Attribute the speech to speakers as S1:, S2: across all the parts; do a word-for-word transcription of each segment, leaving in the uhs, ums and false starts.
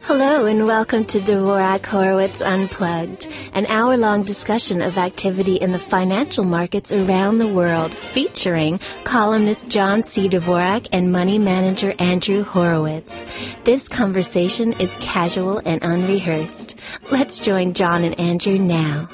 S1: Hello and welcome to Dvorak Horowitz Unplugged, an hour-long discussion of activity in the financial markets around the world, featuring columnist John C. Dvorak and money manager Andrew Horowitz. This conversation is casual and unrehearsed. Let's join John and Andrew now.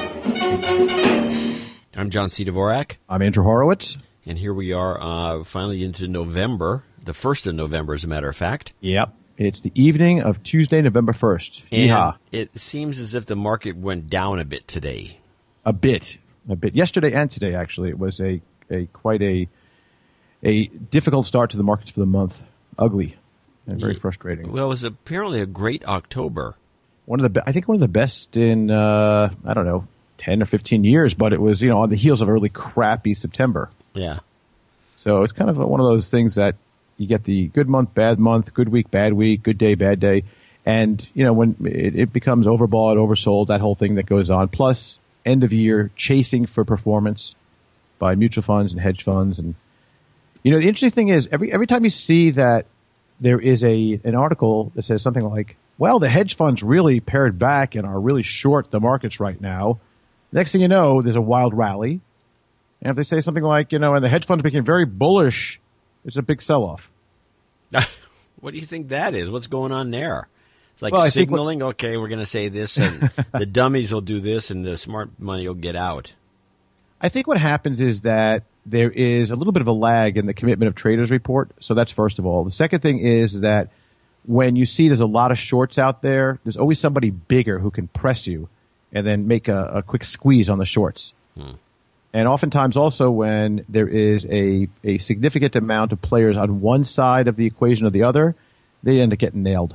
S2: I'm John C. Dvorak.
S3: I'm Andrew Horowitz.
S2: And here we are uh, finally into November, the first of November, as a matter of fact.
S3: Yep. It's the evening of Tuesday, November first.
S2: And
S3: Yeehaw.
S2: It seems as if the market went down a bit today.
S3: A bit. A bit. Yesterday and today, actually. It was a, a quite a a difficult start to the markets for the month. Ugly and very
S2: Yeah.
S3: frustrating.
S2: Well, it was apparently a great October.
S3: One of the be- I think one of the best in, uh, I don't know, ten or fifteen years, but it was, you know, on the heels of a really crappy September.
S2: Yeah.
S3: So it's kind of one of those things that you get the good month, bad month, good week, bad week, good day, bad day. And, you know, when it, it becomes overbought, oversold, that whole thing that goes on. Plus, end of year chasing for performance by mutual funds and hedge funds. And, you know, the interesting thing is every every time you see that there is a an article that says something like, well, the hedge funds really pared back and are really short the markets right now. Next thing you know, there's a wild rally. And if they say something like, you know, and the hedge funds became very bullish, it's a big sell-off.
S2: What do you think that is? What's going on there? It's like
S3: Well, I think
S2: signaling, what, okay, we're going to say this, and the dummies will do this, and the smart money will get out.
S3: I think what happens is that there is a little bit of a lag in the commitment of traders report. So that's first of all. The second thing is that when you see there's a lot of shorts out there, there's always somebody bigger who can press you and then make a, a quick squeeze on the shorts. Hmm. And oftentimes also when there is a, a significant amount of players on one side of the equation or the other, they end up getting nailed.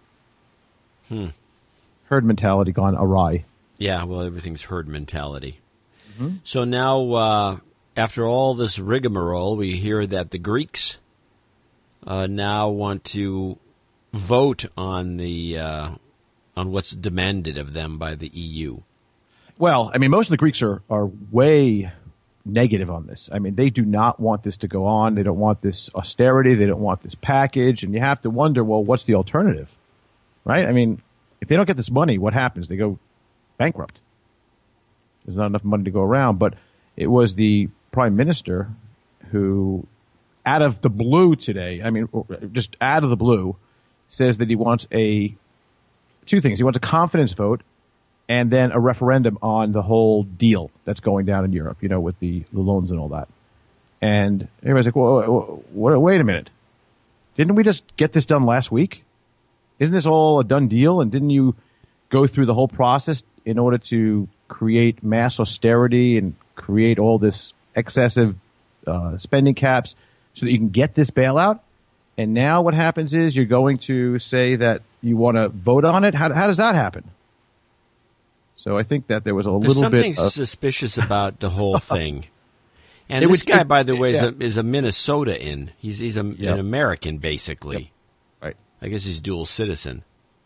S2: Hmm.
S3: Herd mentality gone awry.
S2: Yeah, well, everything's herd mentality.
S3: Mm-hmm.
S2: So now, uh, after all this rigmarole, we hear that the Greeks uh, now want to vote on the uh, on what's demanded of them by the E U.
S3: Well, I mean, most of the Greeks are, are way negative on this. I mean, they do not want this to go on. They don't want this austerity. They don't want this package. And you have to wonder, well, what's the alternative? Right? I mean, if they don't get this money, what happens? They go bankrupt. There's not enough money to go around. But it was the prime minister who, out of the blue today, I mean, just out of the blue, says that he wants a two things. He wants a confidence vote and then a referendum on the whole deal that's going down in Europe, you know, with the, the loans and all that. And everybody's like, well, wait, wait a minute. Didn't we just get this done last week? Isn't this all a done deal? And didn't you go through the whole process in order to create mass austerity and create all this excessive uh, spending caps so that you can get this bailout? And now what happens is you're going to say that you want to vote on it? How, how does that happen? So I think that there was a
S2: There's
S3: little bit
S2: something
S3: of
S2: suspicious about the whole thing. And
S3: It
S2: this
S3: would-
S2: guy,
S3: it-
S2: by the way,
S3: yeah.
S2: is, a, is a Minnesotan. He's he's a,
S3: Yep.
S2: an American, basically.
S3: Yep. Right.
S2: I guess he's dual citizen.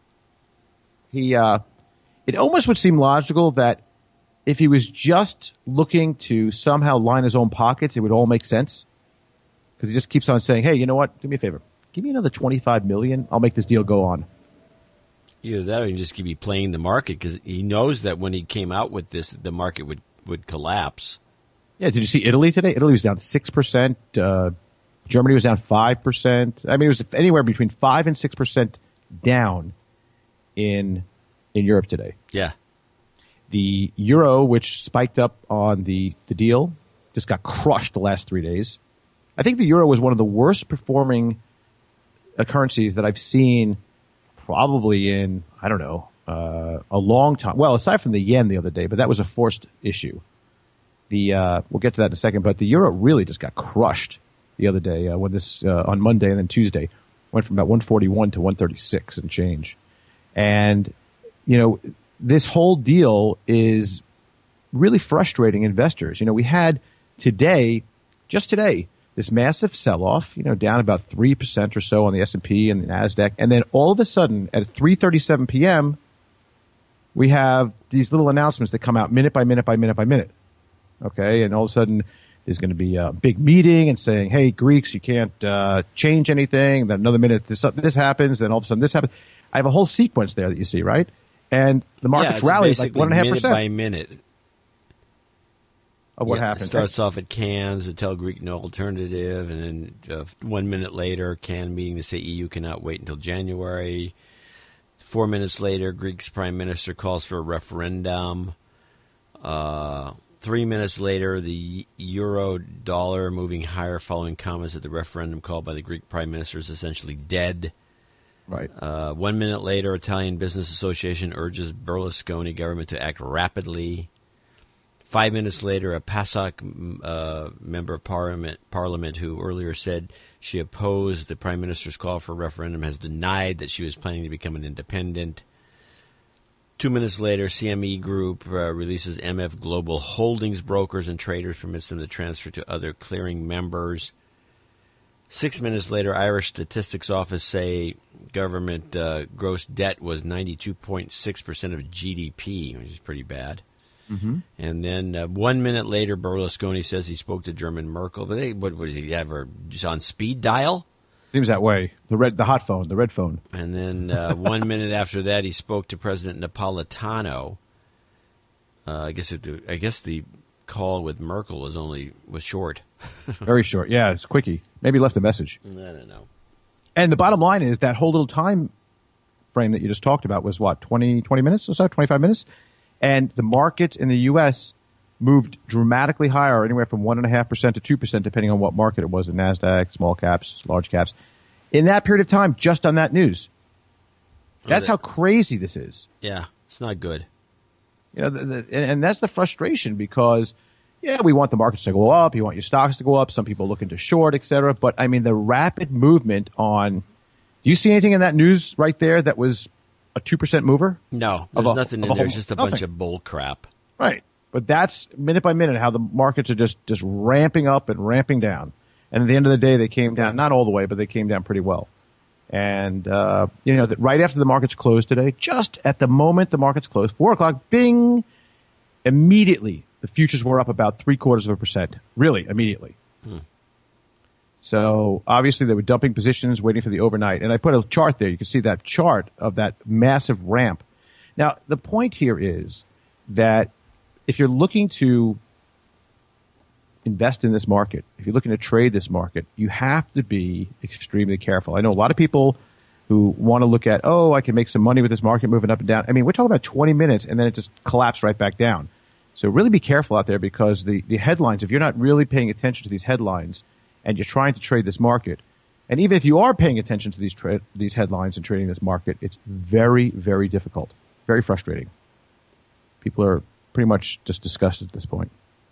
S3: He, uh, it almost would seem logical that if he was just looking to somehow line his own pockets, it would all make sense. Because he just keeps on saying, hey, you know what? Do me a favor. Give me another twenty-five million dollars. I'll make this deal go on.
S2: Either that or he can just be playing the market because he knows that when he came out with this, the market would, would collapse.
S3: Yeah, did you see Italy today? Italy was down six percent. Uh, Germany was down five percent. I mean, it was anywhere between five and six percent down in in Europe today.
S2: Yeah.
S3: The euro, which spiked up on the, the deal, just got crushed the last three days. I think the euro was one of the worst performing uh, currencies that I've seen probably in, I don't know, uh, a long time. Well, aside from the yen the other day, but that was a forced issue. The uh, we'll get to that in a second, but the euro really just got crushed the other day uh, when this uh, on Monday and then Tuesday went from about one forty-one to one thirty-six and change. And you know, this whole deal is really frustrating investors. You know, we had today, just today, this massive sell-off, you know, down about three percent or so on the S and P and the NASDAQ. And then all of a sudden at three thirty-seven p.m., we have these little announcements that come out minute by minute by minute by minute. Okay. And all of a sudden there's going to be a big meeting and saying, hey, Greeks, you can't uh, change anything. Then another minute this, this happens. Then all of a sudden this happens. I have a whole sequence there that you see, right? And the market's
S2: yeah,
S3: rallied like
S2: basically
S3: one and a half
S2: minute
S3: percent
S2: by minute.
S3: of what
S2: Yeah,
S3: happened.
S2: It starts off at Cannes, the tell Greek no alternative, and then uh, one minute later, Cannes meeting to say E U cannot wait until January. Four minutes later, Greece's prime minister calls for a referendum. Uh, three minutes later, the euro dollar moving higher following comments that the referendum called by the Greek prime minister is essentially dead.
S3: Right.
S2: Uh, one minute later, Italian Business Association urges Berlusconi government to act rapidly. Five minutes later, a PASOK uh, member of parliament, parliament who earlier said she opposed the prime minister's call for a referendum has denied that she was planning to become an independent. Two minutes later, C M E Group uh, releases M F Global Holdings brokers and traders, permits them to transfer to other clearing members. Six minutes later, Irish Statistics Office say government uh, gross debt was ninety-two point six percent of G D P, which is pretty bad. Mm-hmm. And then uh, one minute later, Berlusconi says he spoke to German Merkel. But they, what was he ever just on speed dial?
S3: Seems that way. The red, the hot phone, the red phone.
S2: And then uh, one minute after that, he spoke to President Napolitano. Uh, I guess it, I guess the call with Merkel was only was short.
S3: Very short. Yeah, it's quickie. Maybe left a message.
S2: I don't know.
S3: And the bottom line is that whole little time frame that you just talked about was what, twenty, twenty minutes or so, twenty-five minutes? And the market in the U S moved dramatically higher, anywhere from one point five percent to two percent, depending on what market it was, in NASDAQ, small caps, large caps. In that period of time, just on that news. That's how crazy this is.
S2: Yeah, it's not good.
S3: You know, the, the, and, and that's the frustration because, yeah, we want the markets to go up. You want your stocks to go up. Some people looking to short, et cetera. But, I mean, the rapid movement on – do you see anything in that news right there that was a two percent mover?
S2: No, there's
S3: a,
S2: nothing in there. It's just a
S3: nothing.
S2: bunch of bull crap.
S3: Right. But that's minute by minute how the markets are just, just ramping up and ramping down. And at the end of the day, they came down, not all the way, but they came down pretty well. And, uh, you know, that right after the markets closed today, just at the moment the markets closed, four o'clock, bing, immediately the futures were up about three quarters of a percent. Really, immediately. Hmm. So obviously they were dumping positions, waiting for the overnight. And I put a chart there. You can see that chart of that massive ramp. Now, the point here is that if you're looking to invest in this market, if you're looking to trade this market, you have to be extremely careful. I know a lot of people who want to look at, oh, I can make some money with this market moving up and down. I mean, we're talking about twenty minutes and then it just collapsed right back down. So really be careful out there because the, the headlines, if you're not really paying attention to these headlines and you're trying to trade this market, and even if you are paying attention to these tra- these headlines and trading this market, it's very, very difficult, very frustrating. People are pretty much just disgusted at this point.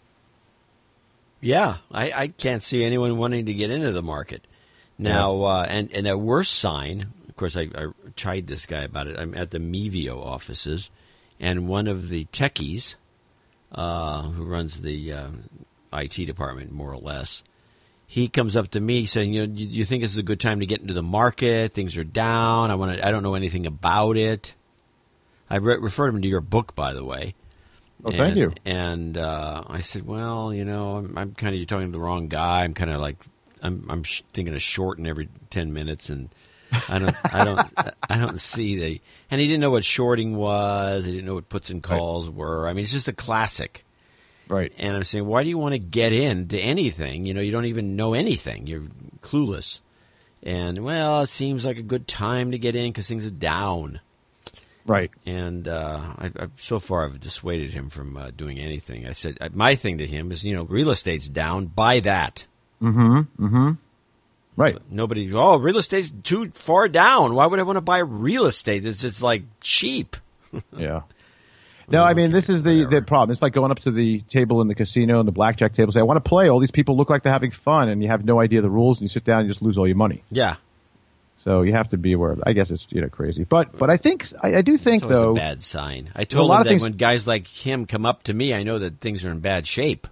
S2: Yeah, I, I can't see anyone wanting to get into the market. Now, yeah. uh, and, and a worse sign, of course, I, I chide this guy about it. I'm at the Mevio offices, and one of the techies uh, who runs the uh, I T department, more or less, he comes up to me saying, you know, you, you think this is a good time to get into the market? Things are down. I want to. I don't know anything about it. I re- referred him to your book, by the way.
S3: Oh,
S2: and,
S3: thank you.
S2: And uh, I said, well, you know, I'm, I'm kind of, you're talking to the wrong guy. I'm kind of like, I'm, I'm sh- thinking of shorting every ten minutes, and I don't, I don't, I don't see the. And he didn't know what shorting was. He didn't know what puts and calls right. were. I mean, it's just a classic.
S3: Right.
S2: And I'm saying, why do you want to get into anything? You know, you don't even know anything. You're clueless. And, well, it seems like a good time to get in because things are down.
S3: Right.
S2: And uh, I, I, so far I've dissuaded him from uh, doing anything. I said, my thing to him is, you know, real estate's down. Buy that.
S3: Mm-hmm. Mm-hmm. Right.
S2: But nobody, oh, real estate's too far down. Why would I want to buy real estate? It's just like cheap.
S3: Yeah. No, I mean, this is the, the problem. It's like going up to the table in the casino and the blackjack table, say, I want to play. All these people look like they're having fun, and you have no idea the rules, and you sit down and you just lose all your money.
S2: Yeah.
S3: So you have to be aware of it. I guess it's, you know, crazy. But but I think, I, I do think,
S2: it's always
S3: though.
S2: a bad sign. I told him that things, when guys like him come up to me, I know that things are in bad shape.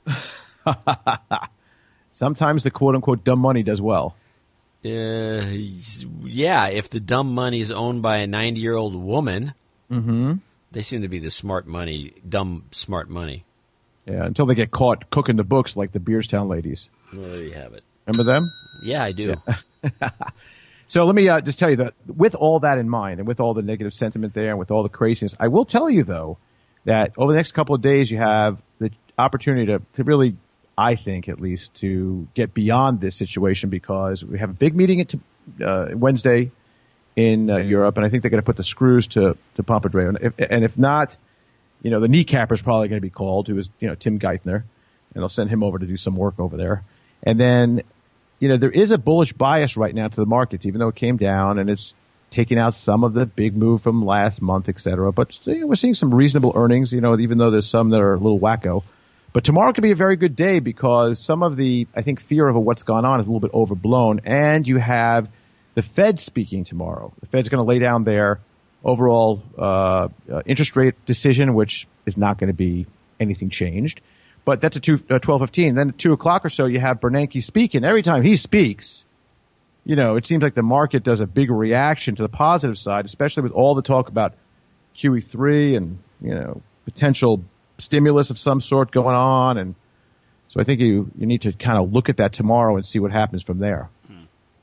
S3: Sometimes the quote-unquote dumb money does well.
S2: Uh, yeah, if the dumb money is owned by a ninety-year-old woman.
S3: Mm-hmm.
S2: They seem to be the smart money, dumb smart money.
S3: Yeah, until they get caught cooking the books like the Beerstown ladies.
S2: Well, there you have it.
S3: Remember them?
S2: Yeah, I do.
S3: Yeah. So let me uh, just tell you that with all that in mind and with all the negative sentiment there and with all the craziness, I will tell you, though, that over the next couple of days you have the opportunity to, to really, I think at least, to get beyond this situation because we have a big meeting at uh, Wednesday in uh, Europe, and I think they're going to put the screws to, to Papandreou. And if, and if not, you know, the kneecapper is probably going to be called, who is, you know, Tim Geithner, and they'll send him over to do some work over there. And then, you know, there is a bullish bias right now to the markets, even though it came down and it's taking out some of the big move from last month, et cetera. But you know, we're seeing some reasonable earnings, you know, even though there's some that are a little wacko. But tomorrow could be a very good day because some of the, I think, fear of what's gone on is a little bit overblown. And you have the Fed speaking tomorrow. The Fed's going to lay down their overall uh, uh, interest rate decision, which is not going to be anything changed. But that's at two, uh, twelve fifteen. Then at two o'clock or so, you have Bernanke speaking. Every time he speaks, you know, it seems like the market does a big reaction to the positive side, especially with all the talk about Q E three and, you know, potential stimulus of some sort going on. And so I think you, you need to kind of look at that tomorrow and see what happens from there. Hmm.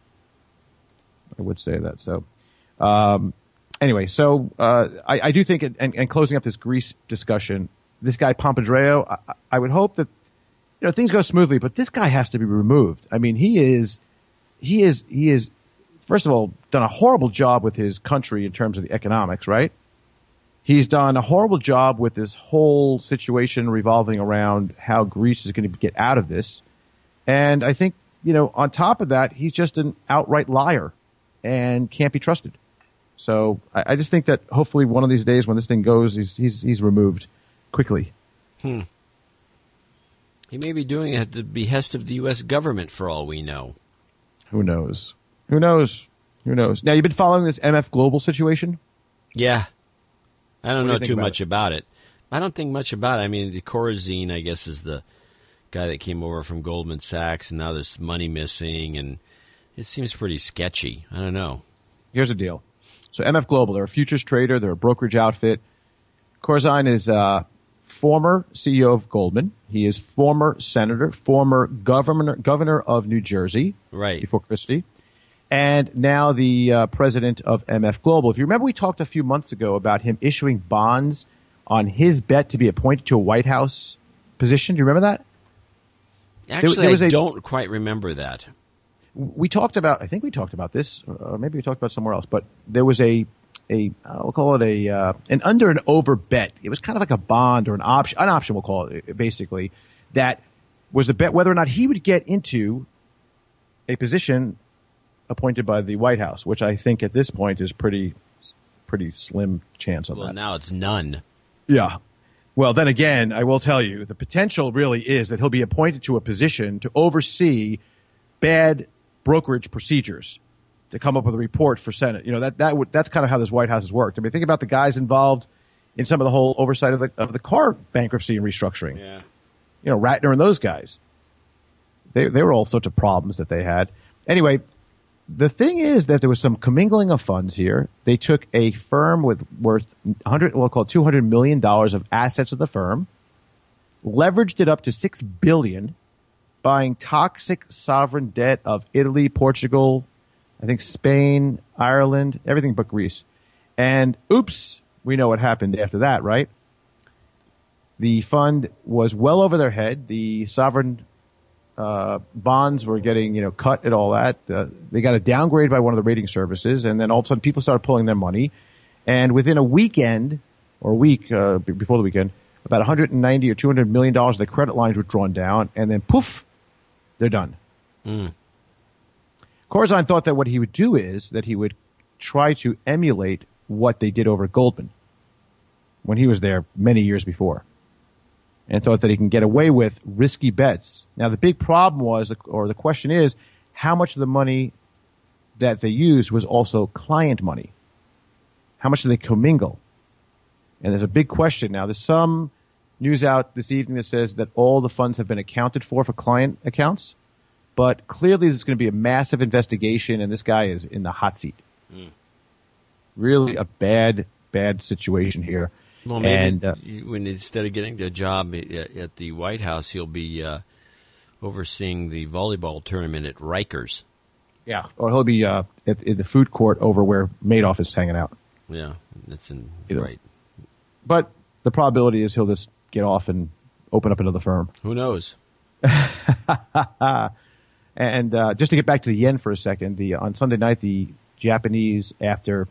S3: I would say that. So um, anyway, so uh, I, I do think, it, and, and closing up this Greece discussion, this guy Papandreou, I, I would hope that, you know, things go smoothly, but this guy has to be removed. I mean, he is, he is, he is, first of all, done a horrible job with his country in terms of the economics, right? He's done a horrible job with this whole situation revolving around how Greece is going to get out of this. And I think, you know, on top of that, he's just an outright liar and can't be trusted. So I, I just think that hopefully one of these days when this thing goes, he's, he's, he's removed quickly.
S2: Hmm. He may be doing it at the behest of the U S government for all we know.
S3: Who knows? Who knows? Who knows? Now, you've been following this M F Global situation?
S2: Yeah. I don't know
S3: do
S2: too
S3: about
S2: much
S3: it?
S2: about it. I don't think much about it. I mean, the Corazine, I guess, is the guy that came over from Goldman Sachs, and now there's money missing, and it seems pretty sketchy. I don't know.
S3: Here's the deal. So M F Global, they're a futures trader. They're a brokerage outfit. Corazine is uh former C E O of Goldman. He is former senator, former governor, governor of New Jersey,
S2: right
S3: before Christie, and now the uh, president of M F Global. If you remember, we talked a few months ago about him issuing bonds on his bet to be appointed to a White House position. Do you remember that?
S2: Actually,
S3: there, there was
S2: I
S3: a,
S2: don't quite remember that.
S3: We talked about, I think we talked about this, or maybe we talked about it somewhere else, but there was a a uh, we'll call it a uh, an under and over bet. It was kind of like a bond or an option, an option we'll call it basically, that was a bet whether or not he would get into a position appointed by the White House, which I think at this point is pretty pretty slim chance of
S2: well,
S3: that.
S2: Well, now it's none.
S3: Yeah. Well, then again, I will tell you, the potential really is that he'll be appointed to a position to oversee bad brokerage procedures, to come up with a report for Senate. You know, that, that would, that's kind of how this White House has worked. I mean, think about the guys involved in some of the whole oversight of the, of the car bankruptcy and restructuring.
S2: Yeah.
S3: You know, Ratner and those guys. They, they were all sorts of problems that they had. Anyway, the thing is that there was some commingling of funds here. They took a firm with worth one hundred, we'll call it two hundred million dollars of assets of the firm, leveraged it up to six billion dollars, buying toxic sovereign debt of Italy, Portugal, I think Spain, Ireland, everything but Greece. And oops, we know what happened after that, right? The fund was well over their head. The sovereign uh, bonds were getting, you know, cut and all that. Uh, they got a downgrade by one of the rating services, and then all of a sudden people started pulling their money. And within a weekend, or a week uh, b- before the weekend, about one hundred ninety or two hundred million dollars of the credit lines were drawn down, and then poof, they're done.
S2: Mm.
S3: Corazine thought that what he would do is that he would try to emulate what they did over at Goldman when he was there many years before, and thought that he can get away with risky bets. Now, the big problem was, or the question is, how much of the money that they used was also client money? How much do they commingle? And there's a big question now. There's some news out this evening that says that all the funds have been accounted for for client accounts, but clearly there's going to be a massive investigation, and this guy is in the hot seat. Mm. Really a bad, bad situation here.
S2: Well, maybe
S3: and, uh,
S2: when instead of getting a job at the White House, he'll be uh, overseeing the volleyball tournament at Rikers.
S3: Yeah, or he'll be uh, at, in the food court over where Madoff is hanging out.
S2: Yeah, that's in,
S3: Either.
S2: right.
S3: But the probability is he'll just get off and open up another firm.
S2: Who knows?
S3: And uh, just to get back to the yen for a second, the on Sunday night, the Japanese, after,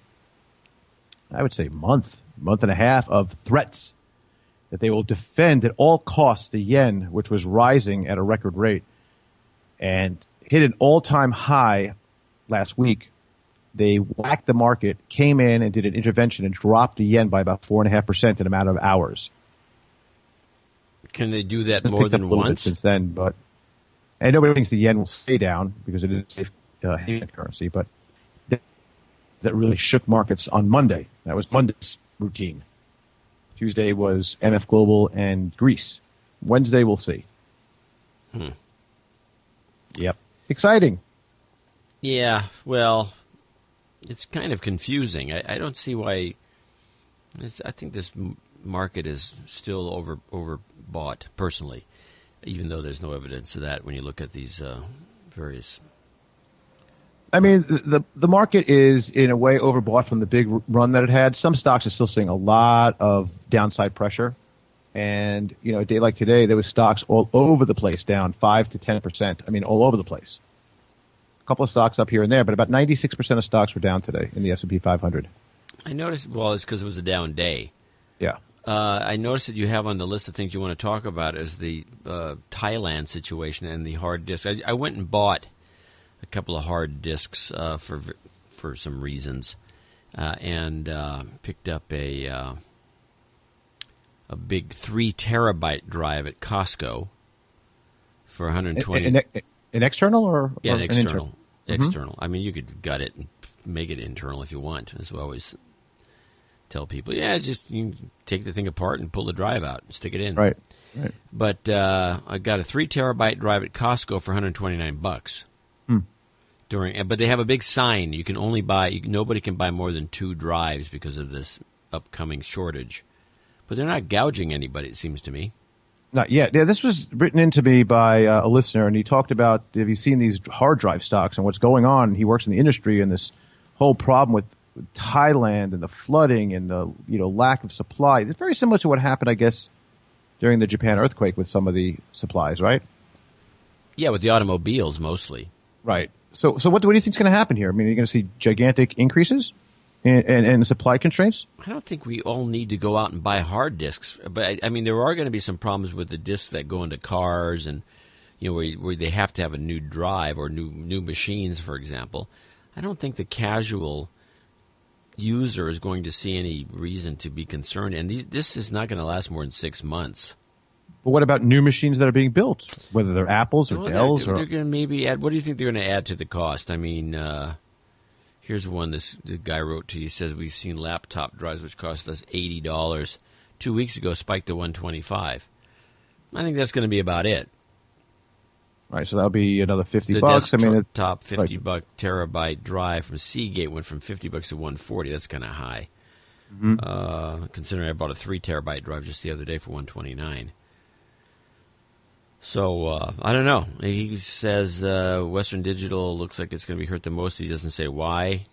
S3: I would say, month, month and a half of threats that they will defend at all costs the yen, which was rising at a record rate, and hit an all-time high last week. They whacked the market, came in and did an intervention and dropped the yen by about four point five percent in a matter of hours.
S2: Can they do that
S3: It's
S2: more
S3: picked up
S2: than
S3: a little bit
S2: once?
S3: since then, but and nobody thinks the yen will stay down because it is a uh, haven currency, but that, that really shook markets on Monday. That was Monday's routine. Tuesday was M F Global and Greece. Wednesday, we'll see.
S2: Hmm.
S3: Yep. Exciting.
S2: Yeah, well, it's kind of confusing. I, I don't see why. It's, I think this m- market is still over overbought, personally, even though there's no evidence of that when you look at these uh, various.
S3: I mean, the, the the market is in a way overbought from the big run that it had. Some stocks are still seeing a lot of downside pressure, and you know, a day like today, there was stocks all over the place down five to ten percent. I mean, all over the place. A couple of stocks up here and there, but about ninety-six percent of stocks were down today in the S and P five hundred.
S2: I noticed. Well, it's because it was a down day.
S3: Yeah.
S2: Uh, I noticed that you have on the list of things you want to talk about is the uh, Thailand situation and the hard disk. I, I went and bought a couple of hard disks uh, for for some reasons, uh, and uh, picked up a uh, a big three terabyte drive at Costco for one hundred twenty.
S3: An, an, an external or,
S2: yeah,
S3: or
S2: an
S3: an
S2: external.
S3: internal?
S2: External. Mm-hmm. I mean, you could gut it and make it internal if you want. As we always tell people, yeah, just you take the thing apart and pull the drive out and stick it in.
S3: Right. Right.
S2: But uh, I got a three terabyte drive at Costco for one hundred twenty-nine bucks.
S3: Hmm.
S2: During, but they have a big sign. You can only buy. You, nobody can buy more than two drives because of this upcoming shortage. But they're not gouging anybody. It seems to me.
S3: Not yet. Yeah, this was written into me by uh, a listener, and he talked about, have you seen these hard drive stocks and what's going on? He works in the industry, and this whole problem with Thailand and the flooding and the you know lack of supply. It's very similar to what happened, I guess, during the Japan earthquake with some of the supplies, right?
S2: Yeah, with the automobiles mostly.
S3: Right. So, so what do, what do you think is going to happen here? I mean, are you going to see gigantic increases in, in, in supply constraints?
S2: I don't think we all need to go out and buy hard disks, but I, I mean, there are going to be some problems with the disks that go into cars, and you know, where, where they have to have a new drive or new new machines, for example. I don't think the casual user is going to see any reason to be concerned, and these, this is not going to last more than six months.
S3: But what about new machines that are being built, whether they're Apples or
S2: well,
S3: Dells?
S2: They're,
S3: or
S2: they're going to maybe add. What do you think they're going to add to the cost? I mean, uh, here's one this the guy wrote to you. He says we've seen laptop drives which cost us eighty dollars two weeks ago, spiked to one twenty-five. I think that's going to be about it.
S3: Right, so that'll be another fifty
S2: the
S3: bucks. I mean, it,
S2: top fifty
S3: right.
S2: buck terabyte drive from Seagate went from fifty bucks to one forty. That's kind of high,
S3: mm-hmm.
S2: uh, considering I bought a three terabyte drive just the other day for one twenty nine. So uh, I don't know. He says uh, Western Digital looks like it's going to be hurt the most. He doesn't say why.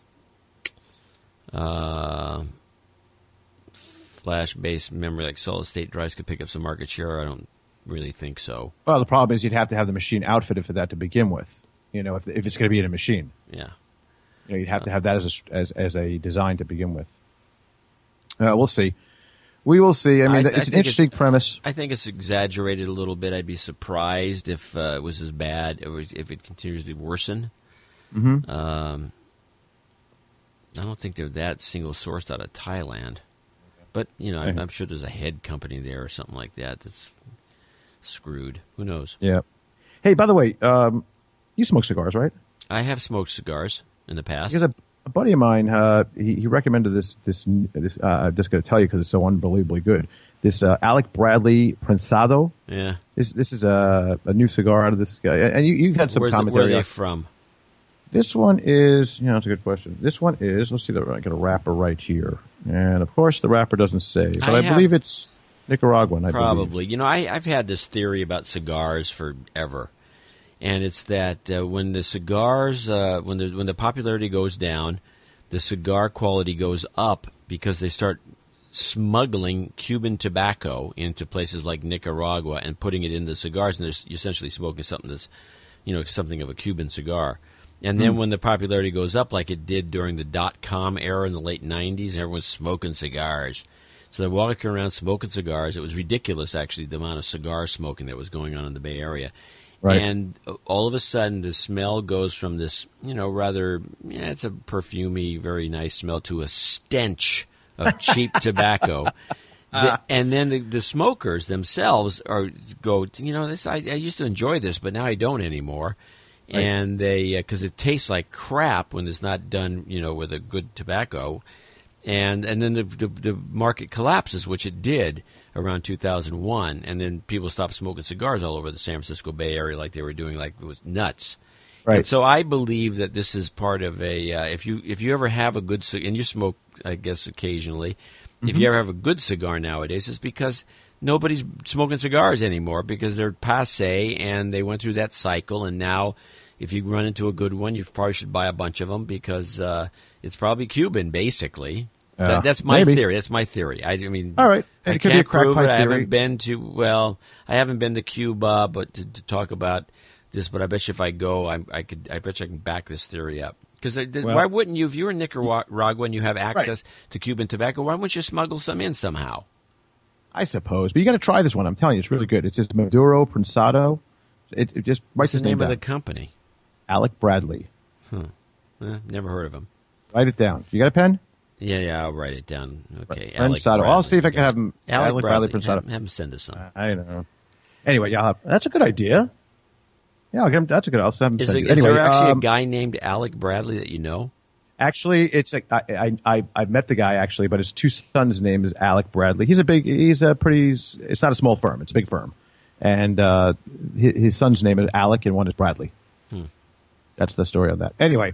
S2: Uh, flash-based memory like solid-state drives could pick up some market share. I don't really think so.
S3: Well, the problem is you'd have to have the machine outfitted for that to begin with. You know, if if it's going to be in a machine,
S2: Yeah.
S3: you know, you'd have to have that as a, as as a design to begin with. Uh, we'll see. We will see. I mean,
S2: I- I
S3: it's an
S2: think
S3: interesting
S2: it's-
S3: premise.
S2: I think it's exaggerated a little bit. I'd be surprised if uh, it was as bad, or if it continues to worsen.
S3: Mm-hmm.
S2: Um, I don't think they're that single-sourced out of Thailand. But, you know, I'm,
S3: Okay.
S2: I'm sure there's a head company there or something like that that's screwed. Who knows?
S3: Yeah. Hey, by the way, um, you smoke cigars, right?
S2: I have smoked cigars in the past.
S3: Because a, a buddy of mine, uh, he, he recommended this. This, this uh, I'm just going to tell you because it's so unbelievably good. This uh, Alec Bradley Prensado.
S2: Yeah.
S3: This this is a, a new cigar out of this guy, and you you've had some
S2: Where's the,
S3: commentary.
S2: where are they
S3: on-
S2: from?
S3: This one is, you know, that's a good question. This one is, let's see, I got a wrapper right here. And, of course, the wrapper doesn't say, but
S2: I
S3: I,
S2: have-
S3: believe it's Nicaraguan. I
S2: Probably.
S3: believe.
S2: You know, I, I've had this theory about cigars forever. and it's that uh, when the cigars, uh, when the when the popularity goes down, the cigar quality goes up because they start smuggling Cuban tobacco into places like Nicaragua and putting it in the cigars, and they're essentially smoking something that's, you know, something of a Cuban cigar. And then mm. when the popularity goes up, like it did during the dot-com era in the late nineties, everyone's smoking cigars. So they're walking around smoking cigars. It was ridiculous, actually, the amount of cigar smoking that was going on in the Bay Area. Right. And all of a sudden, the smell goes from this, you know, rather, yeah, it's a perfumey, very nice smell, to a stench of cheap tobacco. Uh, the, and then the, the smokers themselves are go, you know, this I, I used to enjoy this, but now I don't anymore. Right. And they, because uh, it tastes like crap when it's not done, you know, with a good tobacco. And and then the, the the market collapses, which it did around two thousand one, and then people stopped smoking cigars all over the San Francisco Bay Area like they were doing, like it was nuts. Right. And so I believe that this is part of a uh, if you if you ever have a good cigar, and you smoke, I guess, occasionally, mm-hmm. if you ever have a good cigar nowadays, it's because nobody's smoking cigars anymore because they're passé and they went through that cycle, and now if you run into a good one, you probably should buy a bunch of them because uh, it's probably Cuban, basically. Uh, that, that's my maybe. theory. That's my theory. I, I mean,
S3: all right.
S2: I
S3: it could
S2: can't
S3: be a crack
S2: prove it.
S3: theory.
S2: I haven't been to well, I haven't been to Cuba, but to, to talk about this. But I bet you if I go, I, I could. I bet you I can back this theory up. Because well, why wouldn't you? If you were in Nicaragua and you have access right. to Cuban tobacco, why wouldn't you smuggle some in somehow?
S3: I suppose, but you got to try this one. I'm telling you, it's really good. It's just Maduro Prensado. It, it just
S2: what's
S3: his
S2: the name,
S3: name
S2: of
S3: down.
S2: the company?
S3: Alec Bradley.
S2: Huh. Eh, never heard of him.
S3: Write it down. You got a pen?
S2: Yeah, yeah, I'll write it down. Okay,
S3: Prensado. I'll see if I can have him.
S2: Alec,
S3: Alec
S2: Bradley,
S3: Bradley Prensado.
S2: Have, have him send us some.
S3: I know. Anyway, yeah, that's a good idea. Yeah, I'll get him, that's a good. I'll have him
S2: is
S3: send
S2: it,
S3: it.
S2: Is
S3: anyway,
S2: there actually
S3: um,
S2: a guy named Alec Bradley that you know?
S3: Actually, it's a, I, I, I, I've met the guy actually, but his two sons' name is Alec Bradley. He's a big, he's a pretty, it's not a small firm, it's a big firm. And uh, his, his son's name is Alec and one is Bradley. Hmm. That's the story on that. Anyway,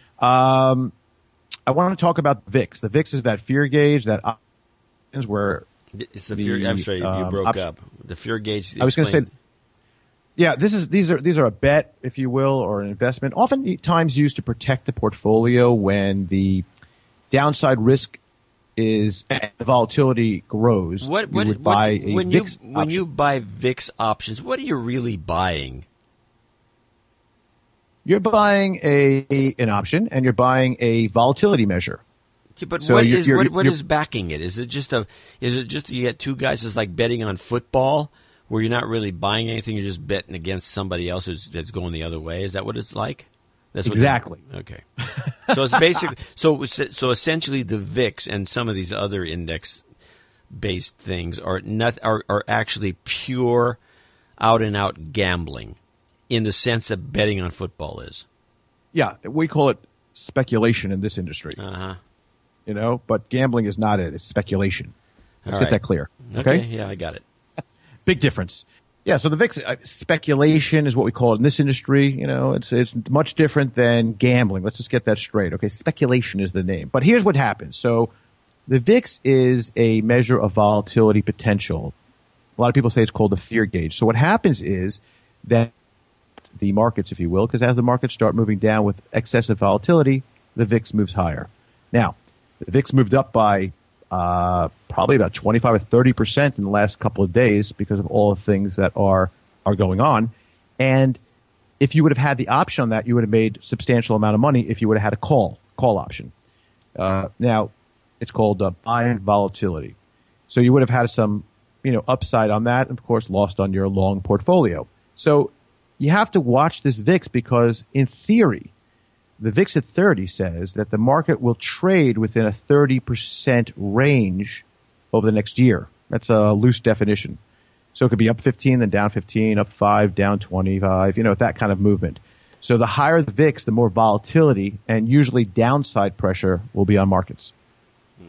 S3: um, I want to talk about the V I X. The V I X is that fear gauge, that options where
S2: it's the,
S3: the
S2: fear, I'm sorry, you
S3: um,
S2: broke
S3: option,
S2: up. The fear gauge.
S3: I was going to say, yeah, this is these are these are a bet, if you will, or an investment, oftentimes used to protect the portfolio when the downside risk is and the volatility grows.
S2: What, what,
S3: you would
S2: what,
S3: buy a
S2: when
S3: V I X
S2: you
S3: option.
S2: when you buy V I X options, what are you really buying?
S3: You're buying a an option, and you're buying a volatility measure.
S2: Yeah, but
S3: so
S2: what
S3: you're,
S2: is
S3: you're,
S2: what, what
S3: you're,
S2: is backing it? Is it just a is it just you get two guys? It's like betting on football, where you're not really buying anything; you're just betting against somebody else who's, that's going the other way. Is that what it's like? That's what
S3: exactly.
S2: Okay. So it's basically so so essentially the V I X and some of these other index based things are not are, are actually pure out and out gambling in the sense that betting on football is.
S3: Yeah, we call it speculation in this industry.
S2: Uh-huh.
S3: You know, but gambling is not it. It's speculation. Let's
S2: All
S3: get
S2: right.
S3: that clear.
S2: Okay?
S3: Okay?
S2: Yeah, I got it.
S3: Big difference. Yeah, so the V I X, uh, speculation is what we call it in this industry. You know, it's it's much different than gambling. Let's just get that straight. Okay, speculation is the name. But here's what happens. So the V I X is a measure of volatility potential. A lot of people say it's called the fear gauge. So what happens is that the markets, if you will, because as the markets start moving down with excessive volatility, the V I X moves higher. Now, the V I X moved up by uh, probably about twenty-five or thirty percent in the last couple of days because of all the things that are are going on. And if you would have had the option on that, you would have made a substantial amount of money if you would have had a call, call option. Uh, now, it's called uh, buy volatility. So you would have had some, you know, upside on that, and of course, lost on your long portfolio. So you have to watch this V I X because, in theory, the V I X at thirty says that the market will trade within a thirty percent range over the next year. That's a loose definition. So it could be up fifteen, then down fifteen, up five, down twenty-five, you know, that kind of movement. So the higher the V I X, the more volatility and usually downside pressure will be on markets. Hmm.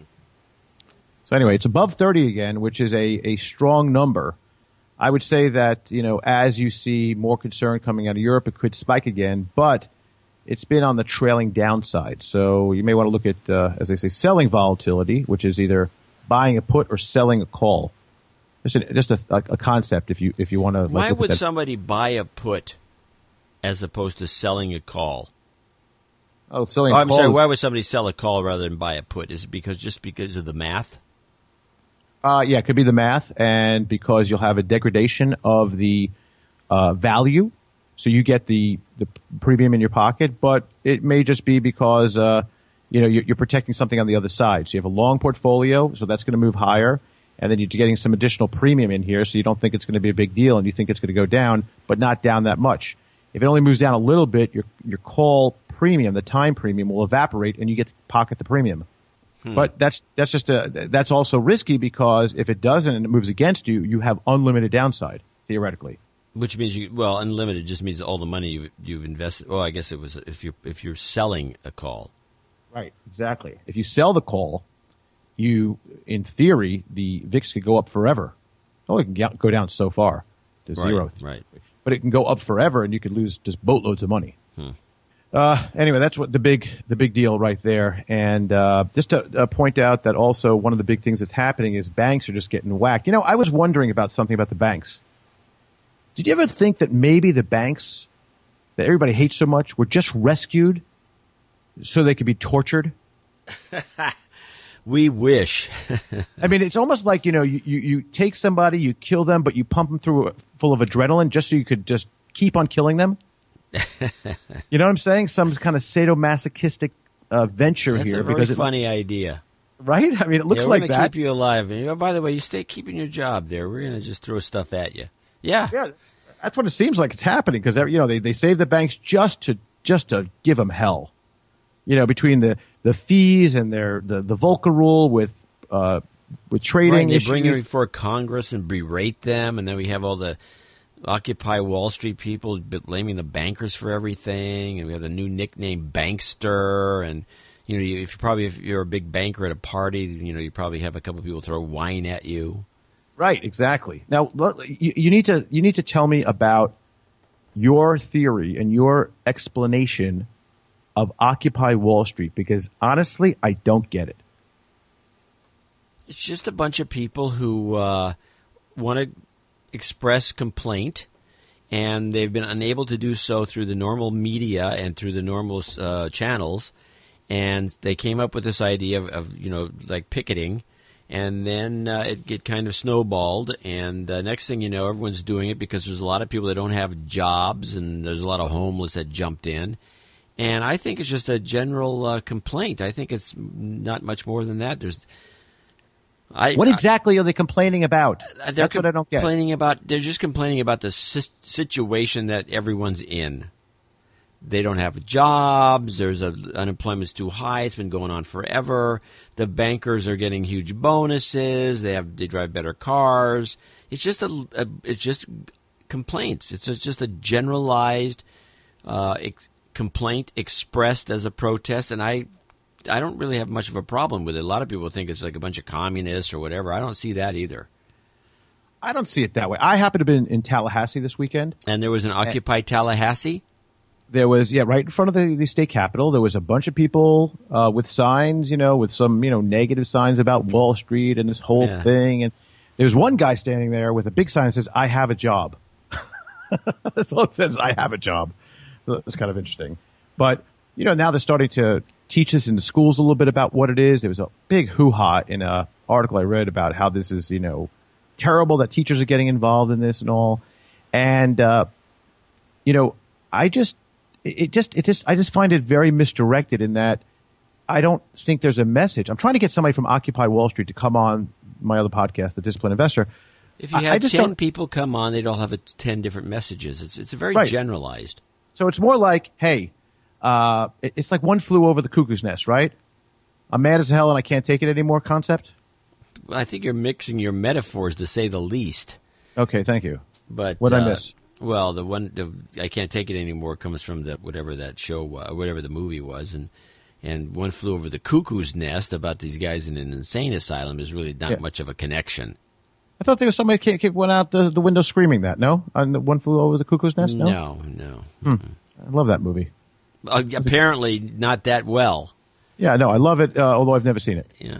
S3: So anyway, it's above thirty again, which is a, a strong number. I would say that, you know, as you see more concern coming out of Europe, it could spike again, but it's been on the trailing downside. So you may want to look at, uh, as they say, selling volatility, which is either buying a put or selling a call. Just a, just a, a concept if you if you want to.
S2: Why
S3: like,
S2: would
S3: that.
S2: somebody buy a put as opposed to selling a call?
S3: Oh, selling
S2: oh,
S3: a
S2: I'm
S3: call
S2: sorry.
S3: is-
S2: Why would somebody sell a call rather than buy a put? Is it because just because of the math?
S3: Uh, yeah, it could be the math, and because you'll have a degradation of the uh, value, so you get the, the premium in your pocket, but it may just be because uh, you know you're, you're protecting something on the other side. So you have a long portfolio, so that's going to move higher, and then you're getting some additional premium in here, so you don't think it's going to be a big deal, and you think it's going to go down, but not down that much. If it only moves down a little bit, your your call premium, the time premium, will evaporate, and you get to pocket the premium. Hmm. But that's that's just a that's also risky because if it doesn't and it moves against you, you have unlimited downside theoretically.
S2: Which means you well, unlimited just means all the money you've, you've invested. Well, I guess it was if you if you're selling a call.
S3: Right, exactly. If you sell the call, you in theory the V I X could go up forever. Oh, it can get, go down so far to
S2: Right,
S3: zero,
S2: right?
S3: But it can go up forever, and you could lose just boatloads of money.
S2: Hmm.
S3: Uh, anyway, that's what the big the big deal right there. And uh, just to uh, point out that also one of the big things that's happening is banks are just getting whacked. You know, I was wondering about something about the banks. Did you ever think that maybe the banks that everybody hates so much were just rescued so they could be tortured?
S2: We wish.
S3: I mean, it's almost like, you know, you, you, you take somebody, you kill them, but you pump them through full of adrenaline just so you could just keep on killing them. You know what I'm saying? Some kind of sadomasochistic uh, venture
S2: That's
S3: here.
S2: a very
S3: because it,
S2: funny idea.
S3: right? I mean, it looks
S2: yeah, we're
S3: like
S2: gonna
S3: that.
S2: keep you alive. And, oh, by the way, you stay keeping your job there. We're going to just throw stuff at you. Yeah.
S3: Yeah, that's what it seems like it's happening because, you know, they, they save the banks just to just to give them hell. You know, between the, the fees and their the, the Volcker rule with uh, with trading
S2: Right, they
S3: issues.
S2: bring it before Congress and berate them, and then we have all the Occupy Wall Street people blaming the bankers for everything, and we have the new nickname Bankster, and you know, if you probably if you're a big banker at a party, you know, you probably have a couple of people throw wine at you.
S3: Right, exactly. Now you, you need to you need to tell me about your theory and your explanation of Occupy Wall Street, because honestly, I don't get it.
S2: It's just a bunch of people who uh, want to express complaint, and they've been unable to do so through the normal media and through the normal uh, channels. And they came up with this idea of, of you know, like picketing, and then uh, it get kind of snowballed. And uh, next thing you know, everyone's doing it because there's a lot of people that don't have jobs, and there's a lot of homeless that jumped in. And I think it's just a general uh, complaint. I think it's not much more than that. There's, I,
S3: What exactly are they complaining about?
S2: I, they're
S3: That's what I don't get.
S2: complaining about. They're just complaining about the si- situation that everyone's in. They don't have jobs. There's a unemployment's too high. It's been going on forever. The bankers are getting huge bonuses. They have they drive better cars. It's just a, a it's just complaints. It's just, just a generalized uh, ex- complaint expressed as a protest, and I I don't really have much of a problem with it. A lot of people think it's like a bunch of communists or whatever. I don't see that either.
S3: I don't see it that way. I happened to be in, in Tallahassee this weekend.
S2: And there was an Occupy Tallahassee?
S3: There was, yeah, right in front of the, the state capitol. There was a bunch of people uh, with signs, you know, with some, you know, negative signs about Wall Street and this whole
S2: Yeah.
S3: thing. And there was one guy standing there with a big sign that says, "I have a job." That's all it says, "I have a job." So it was kind of interesting. But, you know, now they're starting to teach us in the schools a little bit about what it is. There was a big hoo-ha in an article I read about how this is, you know, terrible that teachers are getting involved in this and all. And, uh, you know, I just, it just, it just, I just find it very misdirected in that I don't think there's a message. I'm trying to get somebody from Occupy Wall Street to come on my other podcast, The Disciplined Investor.
S2: If you
S3: I-
S2: had
S3: I just
S2: ten
S3: don't-
S2: people come on, they'd all have a, ten different messages. It's it's very
S3: Right.
S2: generalized.
S3: So it's more like, hey, uh, it- it's like one flew over the cuckoo's nest, right? I'm mad as hell and I can't take it anymore concept.
S2: I think you're mixing your metaphors, to say the least.
S3: Okay, thank you.
S2: But
S3: What'd I
S2: uh,
S3: miss?
S2: Well, the one the, I can't take it anymore comes from the whatever that show was, whatever the movie was, and and One Flew Over the Cuckoo's Nest about these guys in an insane asylum is really not
S3: Yeah.
S2: much of a connection.
S3: I thought there was somebody kick, kick went out the, the window screaming that. No, on the one flew over the cuckoo's nest. No,
S2: No, no.
S3: I love that movie.
S2: Uh, apparently not that well.
S3: Yeah, no, I love it. Uh, although I've never seen it.
S2: Yeah.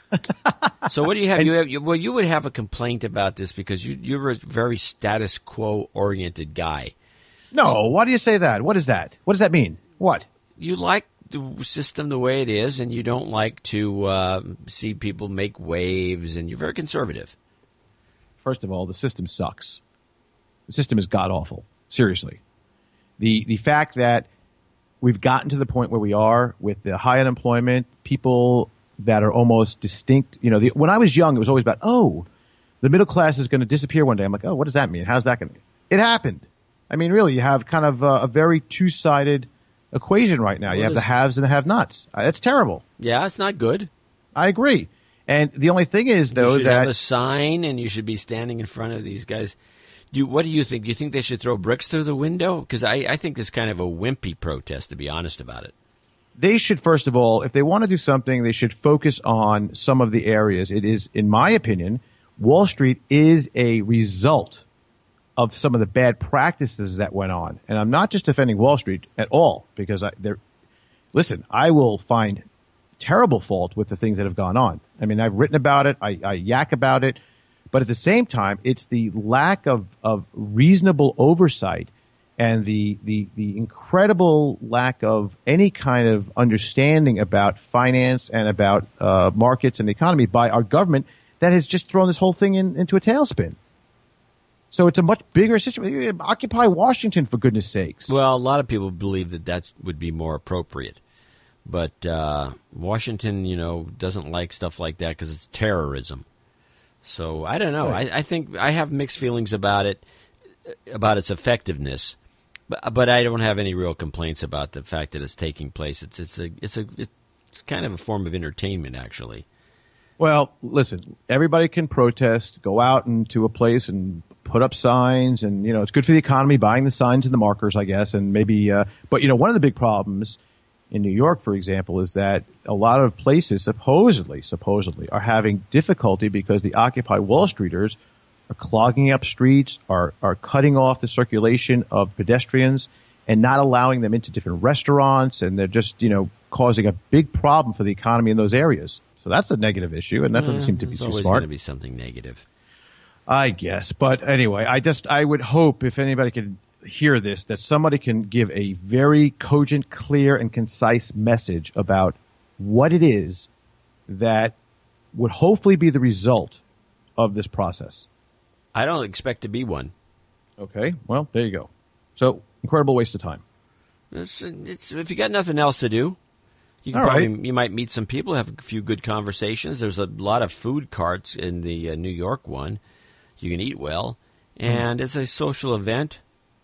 S2: So what do you have? You have you, well, you would have a complaint about this because you you're a very status quo oriented guy.
S3: No, why do you say that? What is that? What does that mean? What?
S2: You like the system the way it is, and you don't like to uh, see people make waves, and you're very conservative.
S3: First of all, the system sucks. The system is god-awful. Seriously. The the fact that we've gotten to the point where we are with the high unemployment, people that are almost distinct. You know, the, when I was young, it was always about, oh, the middle class is going to disappear one day. I'm like, oh, what does that mean? How's that going to It happened. I mean, really, you have kind of a, a very two-sided equation right now. You have the haves and the have-nots. Uh, that's terrible.
S2: Yeah, it's not good.
S3: I agree. And the only thing is, though,
S2: you should
S3: that
S2: have a sign, and you should be standing in front of these guys. Do you, what do you think? Do you think they should throw bricks through the window? Because I, I think it's kind of a wimpy protest, to be honest about it.
S3: They should, first of all, if they want to do something, they should focus on some of the areas. It is, in my opinion, Wall Street is a result of some of the bad practices that went on. And I'm not just defending Wall Street at all, because I, they're, listen, I will find terrible fault with the things that have gone on. I mean, I've written about it, I, I yak about it, but at the same time, it's the lack of, of reasonable oversight and the, the, the incredible lack of any kind of understanding about finance and about uh, markets and the economy by our government that has just thrown this whole thing in, into a tailspin. So it's a much bigger situation. Occupy Washington, for goodness sakes.
S2: Well, a lot of people believe that that would be more appropriate. But uh, Washington, you know, doesn't like stuff like that because it's terrorism. So I don't know. Right. I, I think I have mixed feelings about it, about its effectiveness. But, but I don't have any real complaints about the fact that it's taking place. It's it's a it's a it's kind of a form of entertainment, actually.
S3: Well, listen, everybody can protest, go out into a place and put up signs, and, you know, it's good for the economy, buying the signs and the markers, I guess, and maybe, uh, but, you know, one of the big problems in New York, for example, is that a lot of places supposedly, supposedly are having difficulty because the Occupy Wall Streeters are clogging up streets, are, are cutting off the circulation of pedestrians and not allowing them into different restaurants, and they're just, you know, causing a big problem for the economy in those areas. So that's a negative issue, and that doesn't
S2: yeah,
S3: seem to be too smart.
S2: There's always going to be something negative.
S3: I guess. But anyway, I just I would hope if anybody could hear this, that somebody can give a very cogent, clear, and concise message about what it is that would hopefully be the result of this process.
S2: I don't expect to be one.
S3: Okay. Well, there you go. So, incredible waste of time.
S2: It's, it's, if you got nothing else to do, you can
S3: All
S2: probably
S3: right.
S2: you might meet some people, have a few good conversations. There's a lot of food carts in the uh, New York one. You can eat well, and mm. it's a social event.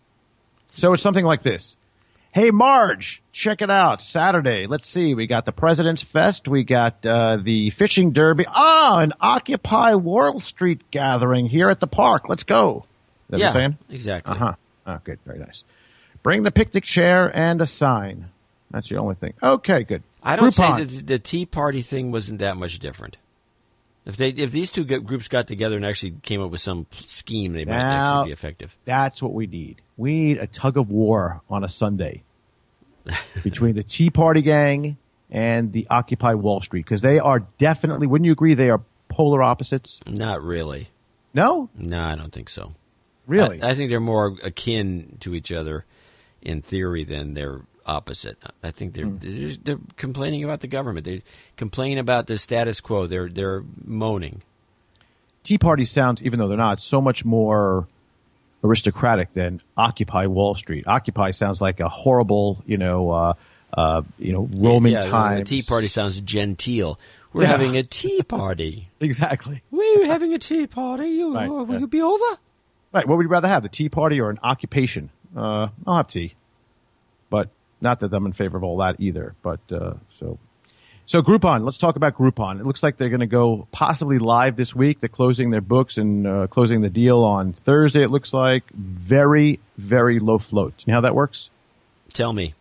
S3: So it's something like this. Hey, Marge, check it out. Saturday. Let's see. We got the President's Fest. We got uh, the fishing derby. Ah, an Occupy Wall Street gathering here at the park. Let's go. Is that
S2: yeah,
S3: what you're saying?
S2: Exactly.
S3: Uh-huh. Oh, good. Very nice. Bring the picnic chair and a sign. That's the only thing. Okay, good.
S2: I don't
S3: Groupon.
S2: say that the Tea Party thing wasn't that much different. If they if these two groups got together and actually came up with some scheme, they might
S3: Now,
S2: actually be effective.
S3: That's what we need. We need a tug of war on a Sunday between the Tea Party gang and the Occupy Wall Street, because they are definitely, wouldn't you agree, they are polar opposites?
S2: Not really.
S3: No?
S2: No, I don't think so.
S3: Really?
S2: I, I think they're more akin to each other in theory than they're opposite. I think they're, mm. they're they're complaining about the government. They complain about the status quo. They're they're moaning.
S3: Tea Party sounds, even though they're not, so much more aristocratic than Occupy Wall Street. Occupy sounds like a horrible, you know, uh, uh, you know, Roman
S2: yeah, yeah,
S3: times.
S2: The Tea Party sounds genteel. We're
S3: yeah.
S2: having a tea party.
S3: Exactly.
S2: We're having a tea party. You,
S3: right.
S2: Will
S3: yeah.
S2: you be over?
S3: Right. What would you rather have, the Tea Party or an occupation? Uh, I'll have tea. But not that I'm in favor of all that either. But uh, so, so Groupon. Let's talk about Groupon. It looks like they're going to go possibly live this week. They're closing their books and uh, closing the deal on Thursday. It looks like very, very low float. You know how that works?
S2: Tell me.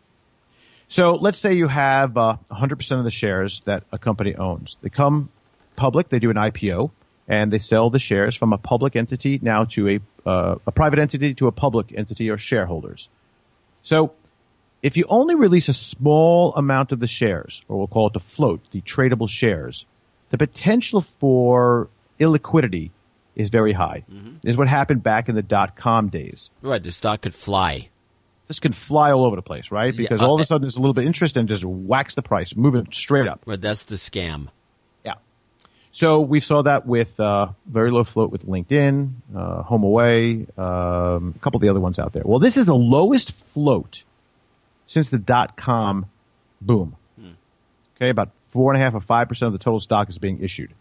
S3: So let's say you have uh, one hundred percent of the shares that a company owns. They come public. They do an I P O, and they sell the shares from a public entity now to a uh, a private entity to a public entity or shareholders. So if you only release a small amount of the shares, or we'll call it the float, the tradable shares, the potential for illiquidity is very high. Mm-hmm. This is what happened back in the dot-com days.
S2: Right, the stock could fly.
S3: this can fly all over the place, right? Because
S2: Yeah, uh,
S3: all of a sudden there's a little bit of interest and just whacks the price, moving it straight up.
S2: But that's the scam.
S3: Yeah. So we saw that with uh, very low float with LinkedIn, uh, HomeAway, um, a couple of the other ones out there. Well, this is the lowest float since the dot-com boom. Hmm. Okay, about four and a half or five percent of the total stock is being issued.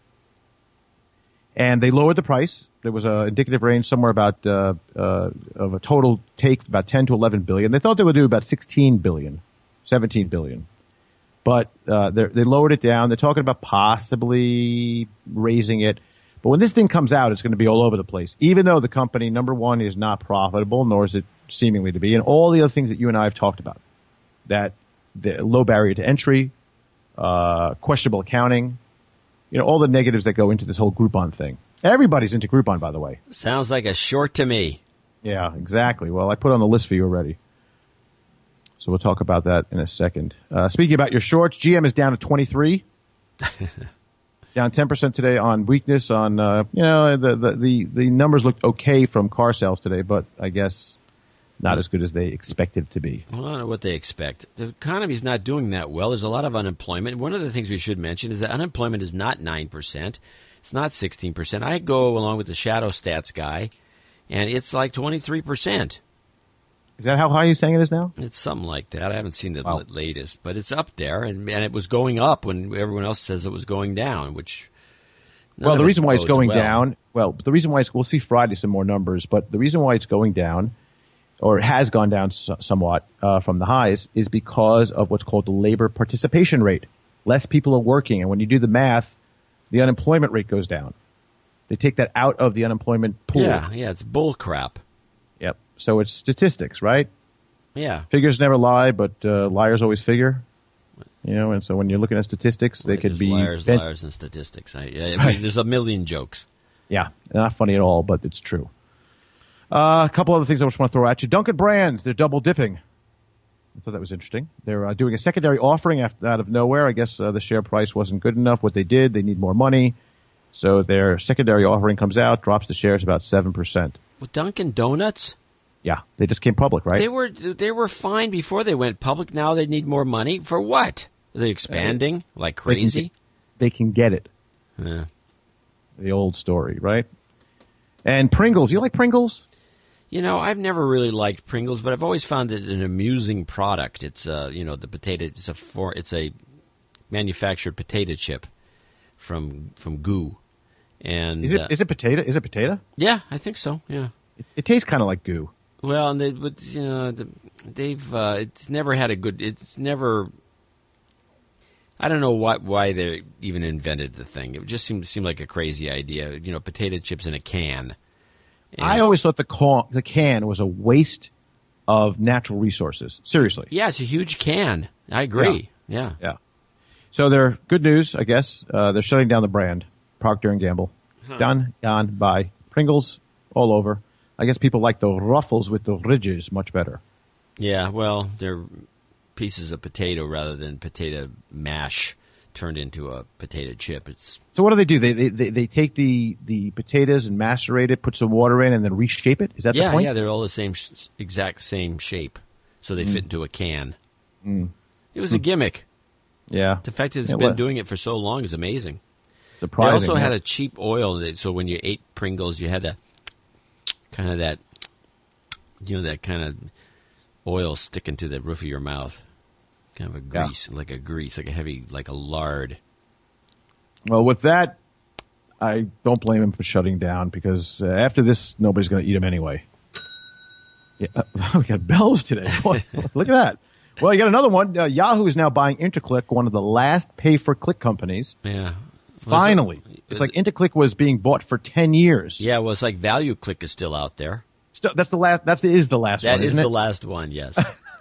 S3: And they lowered the price. There was an indicative range somewhere about uh, uh, of a total take about ten to eleven billion. They thought they would do about sixteen billion, seventeen billion. But uh, they lowered it down. They're talking about possibly raising it. But when this thing comes out, it's going to be all over the place. Even though the company, number one, is not profitable, nor is it seemingly to be, and all the other things that you and I have talked about, that the low barrier to entry, uh, questionable accounting, you know, all the negatives that go into this whole Groupon thing. Everybody's into Groupon, by the way.
S2: Sounds like a short to me.
S3: Yeah, exactly. Well, I put on the list for you already. So we'll talk about that in a second. Uh, speaking about your shorts, G M is down to twenty-three. Down ten percent today on weakness on, uh, you know, the, the, the, the numbers looked okay from car sales today, but I guess not as good as they expected it to be.
S2: Well, I don't know what they expect. The economy's not doing that well. There's a lot of unemployment. One of the things we should mention is that unemployment is not nine percent. It's not sixteen percent. I go along with the Shadow Stats guy, and it's like twenty-three percent.
S3: Is that how high you're saying it is now?
S2: It's something like that. I haven't seen the
S3: Wow.
S2: latest, but it's up there, and, and it was going up when everyone else says it was going down, which...
S3: Well, the reason why it's
S2: bodes
S3: going
S2: well.
S3: down, well, the reason why it's, we'll see Friday some more numbers, but the reason why it's going down, or it has gone down so, somewhat uh, from the highs, is because of what's called the labor participation rate. Less people are working, and when you do the math, the unemployment rate goes down. They take that out of the unemployment pool.
S2: Yeah, yeah, it's bull crap.
S3: Yep. So it's statistics, right?
S2: Yeah.
S3: Figures never lie, but uh, liars always figure. You know, and so when you're looking at statistics, they
S2: Right,
S3: could
S2: there's
S3: be
S2: liars,
S3: bent-
S2: liars, and statistics. I, I mean, there's a million jokes.
S3: Yeah, they're not funny at all, but it's true. Uh, a couple other things I just want to throw at you. Dunkin' Brands, they're double dipping. I thought that was interesting. They're uh, doing a secondary offering after, out of nowhere. I guess uh, the share price wasn't good enough. What they did, they need more money. So their secondary offering comes out, drops the shares about seven percent.
S2: With Dunkin' Donuts?
S3: Yeah, they just came public, right?
S2: They were they were fine before they went public. Now they need more money. For what? Are they expanding uh, like crazy?
S3: They can, they can get it.
S2: Yeah.
S3: The old story, right? And Pringles. You like Pringles?
S2: You know, I've never really liked Pringles, but I've always found it an amusing product. It's uh, you know, the potato. It's a for, it's a manufactured potato chip from from goo. And
S3: is it
S2: uh,
S3: is it potato? Is it potato?
S2: Yeah, I think so. Yeah.
S3: It, it tastes kind of like goo.
S2: Well, and they, but you know, the, they've uh, it's never had a good. It's never. I don't know why why they even invented the thing. It just seemed seemed like a crazy idea. You know, potato chips in a can. And
S3: I always thought the can, the can was a waste of natural resources. Seriously.
S2: Yeah, it's a huge can. I agree. Yeah.
S3: Yeah. So they're good news, I guess. Uh, they're shutting down the brand, Procter and Gamble. Huh. Done, gone, bye. Pringles, all over. I guess people like the ruffles with the ridges much better.
S2: Yeah, well, they're pieces of potato rather than potato mash turned into a potato chip. It's
S3: So what do they do? They they they, they take the, the potatoes and macerate it, put some water in, and then reshape it? Is that
S2: yeah,
S3: the point?
S2: Yeah, they're all the same, sh- exact same shape. So they mm. fit into a can.
S3: Mm.
S2: It was a gimmick.
S3: Yeah.
S2: The fact that it's
S3: yeah,
S2: been
S3: well,
S2: doing it for so long is amazing.
S3: Surprising.
S2: They also
S3: yeah.
S2: had a cheap oil, that, so when you ate Pringles, you had a kind of that, you know, that kind of oil sticking to the roof of your mouth. Kind of a grease, yeah. like a grease, like a heavy, like a lard.
S3: Well, with that, I don't blame him for shutting down because uh, after this, nobody's going to eat him anyway. Yeah, uh, we got bells today. Boy, look at that. Well, you got another one. Uh, Yahoo is now buying Interclick, one of the last pay-for-click companies.
S2: Yeah.
S3: Finally. It, it's like Interclick was being bought for ten years.
S2: Yeah, well, it's like ValueClick is still out there.
S3: Still, that's the last. That's the, is the last
S2: that
S3: one,
S2: is
S3: isn't
S2: the
S3: it?
S2: last one, yes.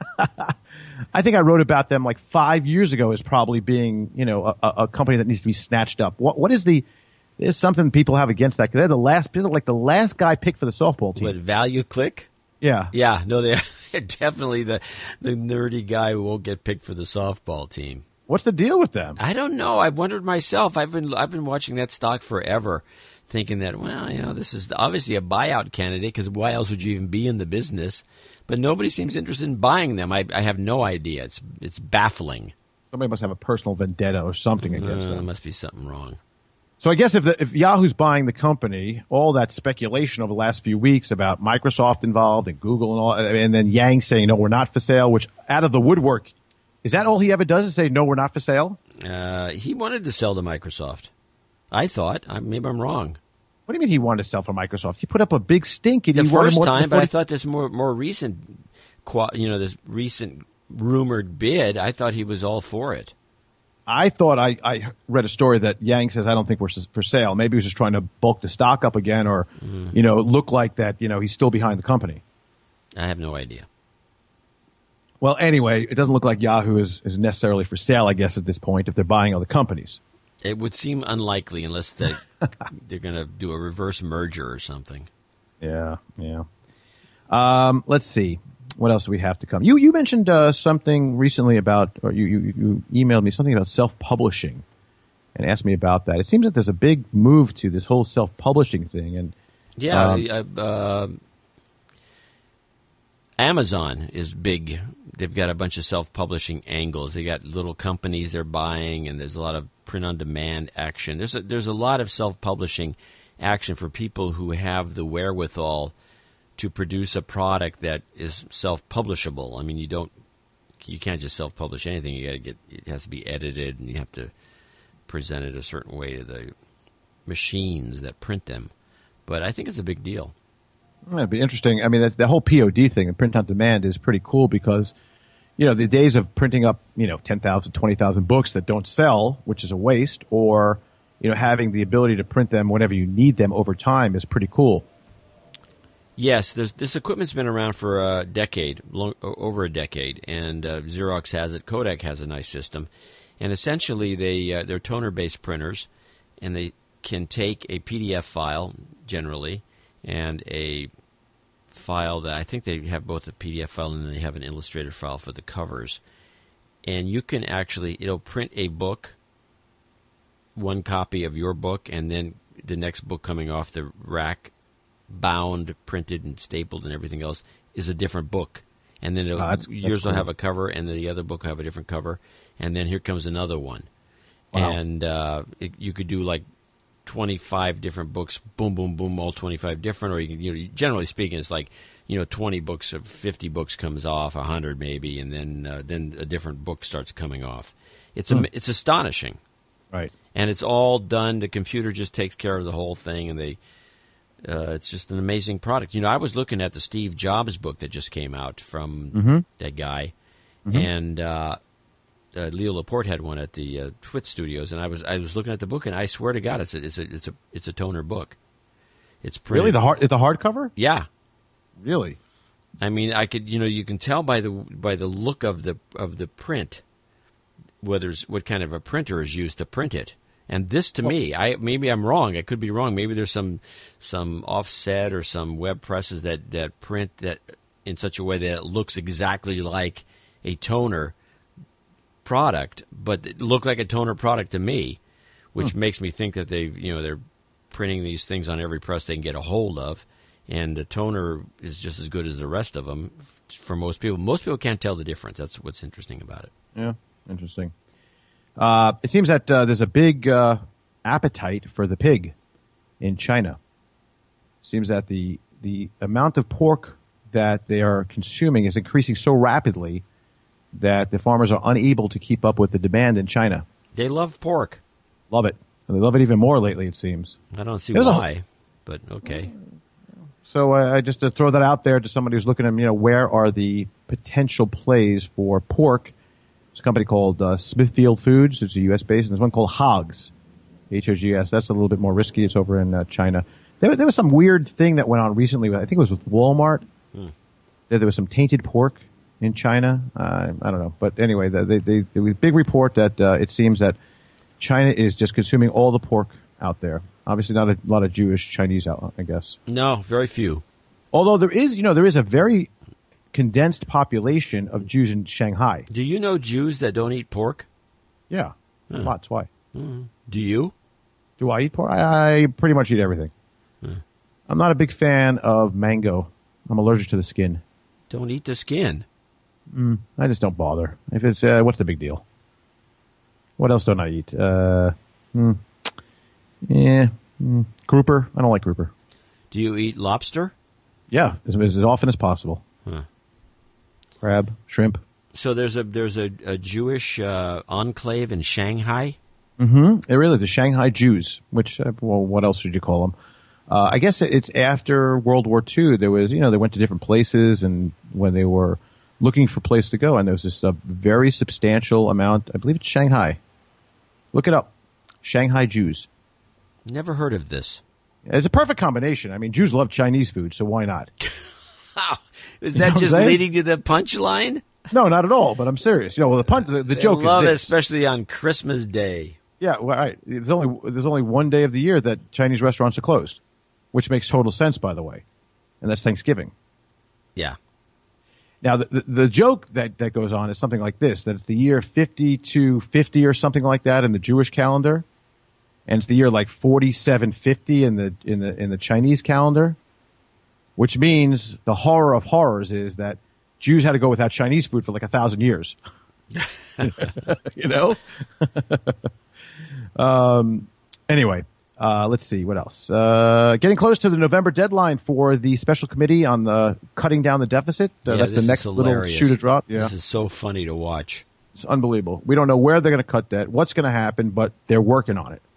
S3: I think I wrote about them like five years ago as probably being, you know, a, a company that needs to be snatched up. What What is the... There's something people have against that. They're the last, they're like the last guy picked for the softball team.
S2: What, ValueClick?
S3: Yeah.
S2: Yeah, no, they're, they're definitely the, the nerdy guy who won't get picked for the softball team.
S3: What's the deal with them?
S2: I don't know. I wondered myself. I've been I've been watching that stock forever, thinking that, well, you know, this is obviously a buyout candidate, because why else would you even be in the business? But nobody seems interested in buying them. I, I have no idea. It's it's baffling.
S3: Somebody must have a personal vendetta or something against
S2: uh,
S3: them.
S2: There must be something wrong.
S3: So I guess if the, if Yahoo's buying the company, all that speculation over the last few weeks about Microsoft involved and Google and all, and then Yang saying, no, we're not for sale, which out of the woodwork, is that all he ever does is say, no, we're not for sale?
S2: Uh, he wanted to sell to Microsoft. I thought. I, maybe I'm wrong.
S3: What do you mean he wanted to sell for Microsoft? He put up a big stink. And
S2: the
S3: he wanted
S2: first
S3: more
S2: time,
S3: than
S2: but I thought this more more recent, you know, this recent rumored bid, I thought he was all for it.
S3: I thought I, I read a story that Yang says, I don't think we're for sale. Maybe he was just trying to bulk the stock up again, or, mm. you know, look like that, you know, he's still behind the company.
S2: I have no idea.
S3: Well, anyway, it doesn't look like Yahoo is, is necessarily for sale, I guess, at this point, if they're buying other companies.
S2: It would seem unlikely unless they, they're going to do a reverse merger or something.
S3: Yeah, yeah. Um, let's see. What else do we have to come? You you mentioned uh, something recently about, or you, you, you emailed me something about self-publishing and asked me about that. It seems that there's a big move to this whole self-publishing thing. And
S2: Yeah,
S3: um,
S2: uh, uh, Amazon is big. They've got a bunch of self-publishing angles. They got little companies they're buying, and there's a lot of print-on-demand action. There's a, there's a lot of self-publishing action for people who have the wherewithal to produce a product that is self-publishable. I mean, you don't, you can't just self-publish anything. You got to get, it has to be edited, and you have to present it a certain way to the machines that print them. But I think it's a big deal.
S3: It'd be interesting. I mean, the, the whole P O D thing, and print on demand, is pretty cool because, you know, the days of printing up, you know, ten thousand, twenty thousand books that don't sell, which is a waste, or, you know, having the ability to print them whenever you need them over time is pretty cool.
S2: Yes, this equipment's been around for a decade, long, over a decade, and uh, Xerox has it. Kodak has a nice system, and essentially they uh, they're toner-based printers, and they can take a P D F file generally and a file that I think they have both a P D F file and then they have an Illustrator file for the covers, and you can actually it'll print a book, one copy of your book, and then the next book coming off the rack, bound, printed, and stapled, and everything else is a different book. And then it'll, oh, that's, yours that's will cool. have a cover, and then the other book will have a different cover, and then here comes another one. Wow. And uh, it, you could do like twenty-five different books, boom, boom, boom, all twenty-five different. Or you can, you know, generally speaking, it's like, you know, twenty books or fifty books comes off, a hundred maybe, and then uh, then a different book starts coming off. It's hmm. a, it's astonishing,
S3: right?
S2: And it's all done. The computer just takes care of the whole thing, and they. Uh, it's just an amazing product. You know, I was looking at the Steve Jobs book that just came out from
S3: mm-hmm.
S2: that guy,
S3: mm-hmm.
S2: and uh, uh, Leo Laporte had one at the uh, Twit Studios, and I was I was looking at the book, and I swear to God, it's a it's a it's a it's a toner book. It's printed.
S3: Really the hard the hardcover?
S2: Yeah,
S3: really.
S2: I mean, I could you know you can tell by the by the look of the of the print whether it's, what kind of a printer is used to print it. And this, to me, I maybe I'm wrong. I could be wrong. Maybe there's some some offset or some web presses that, that print that in such a way that it looks exactly like a toner product, but it looked like a toner product to me, which hmm. makes me think that they you know they're printing these things on every press they can get a hold of, and the toner is just as good as the rest of them for most people. Most people can't tell the difference. That's what's interesting about it.
S3: Yeah, interesting. Uh, it seems that uh, there's a big uh, appetite for the pig in China. Seems that the the amount of pork that they are consuming is increasing so rapidly that the farmers are unable to keep up with the demand in China.
S2: They love pork.
S3: Love it. And they love it even more lately, it seems.
S2: I don't see why, a, but okay.
S3: So uh, I just to throw that out there to somebody who's looking at, you know, where are the potential plays for pork? There's a company called uh, Smithfield Foods. It's a U S based, and there's one called Hogs, H O G S. That's a little bit more risky. It's over in uh, China. There, there was some weird thing that went on recently. I think it was with Walmart. Hmm. There, there was some tainted pork in China. Uh, I don't know. But anyway, they, they, they, there was a big report that uh, it seems that China is just consuming all the pork out there. Obviously not a lot of Jewish Chinese out, I guess.
S2: No, very few.
S3: Although there is, you know, there is a very condensed population of Jews in Shanghai.
S2: Do you know Jews that don't eat pork?
S3: Yeah,
S2: Huh.
S3: lots. Why?
S2: Mm. Do you?
S3: Do I eat pork? I, I pretty much eat everything.
S2: Huh.
S3: I'm not a big fan of mango. I'm allergic to the skin.
S2: Don't eat the skin.
S3: Mm, I just don't bother. If it's uh, what's the big deal? What else don't I eat? Uh, mm, yeah, mm, grouper. I don't like grouper.
S2: Do you eat lobster?
S3: Yeah, as, as often as possible.
S2: Huh.
S3: Crab, shrimp.
S2: So there's a there's a, a Jewish uh, enclave in Shanghai.
S3: Mm-hmm. It really the Shanghai Jews. Which uh, well, what else should you call them? Uh, I guess it's after World War Two. There was you know they went to different places, and when they were looking for a place to go, and there was this uh, very substantial amount. I believe it's Shanghai. Look it up. Shanghai Jews.
S2: Never heard of this.
S3: It's a perfect combination. I mean, Jews love Chinese food, so why not?
S2: How? Is
S3: You
S2: that
S3: know what I'm
S2: just
S3: saying?
S2: leading to the punchline?
S3: No, not at all. But I'm serious. You know, well, the pun- the, the
S2: They
S3: joke
S2: love
S3: is
S2: it,
S3: this.
S2: especially on Christmas Day.
S3: Yeah, well, right. There's only there's only one day of the year that Chinese restaurants are closed, which makes total sense, by the way, and that's Thanksgiving.
S2: Yeah.
S3: Now, the, the, the joke that, that goes on is something like this, that it's the year fifty to fifty or something like that in the Jewish calendar, and it's the year like forty-seven fifty in the in the in the Chinese calendar, which means the horror of horrors is that Jews had to go without Chinese food for like a thousand years. You know? um, anyway, uh, let's see what else. Uh, getting close to the November deadline for the special committee on the cutting down the deficit. Uh,
S2: Yeah,
S3: that's the
S2: this is
S3: next little
S2: hilarious.
S3: shoe to drop. Yeah,
S2: This is so funny to watch.
S3: it's unbelievable. We don't know where they're going to cut that, what's going to happen, but they're working on it.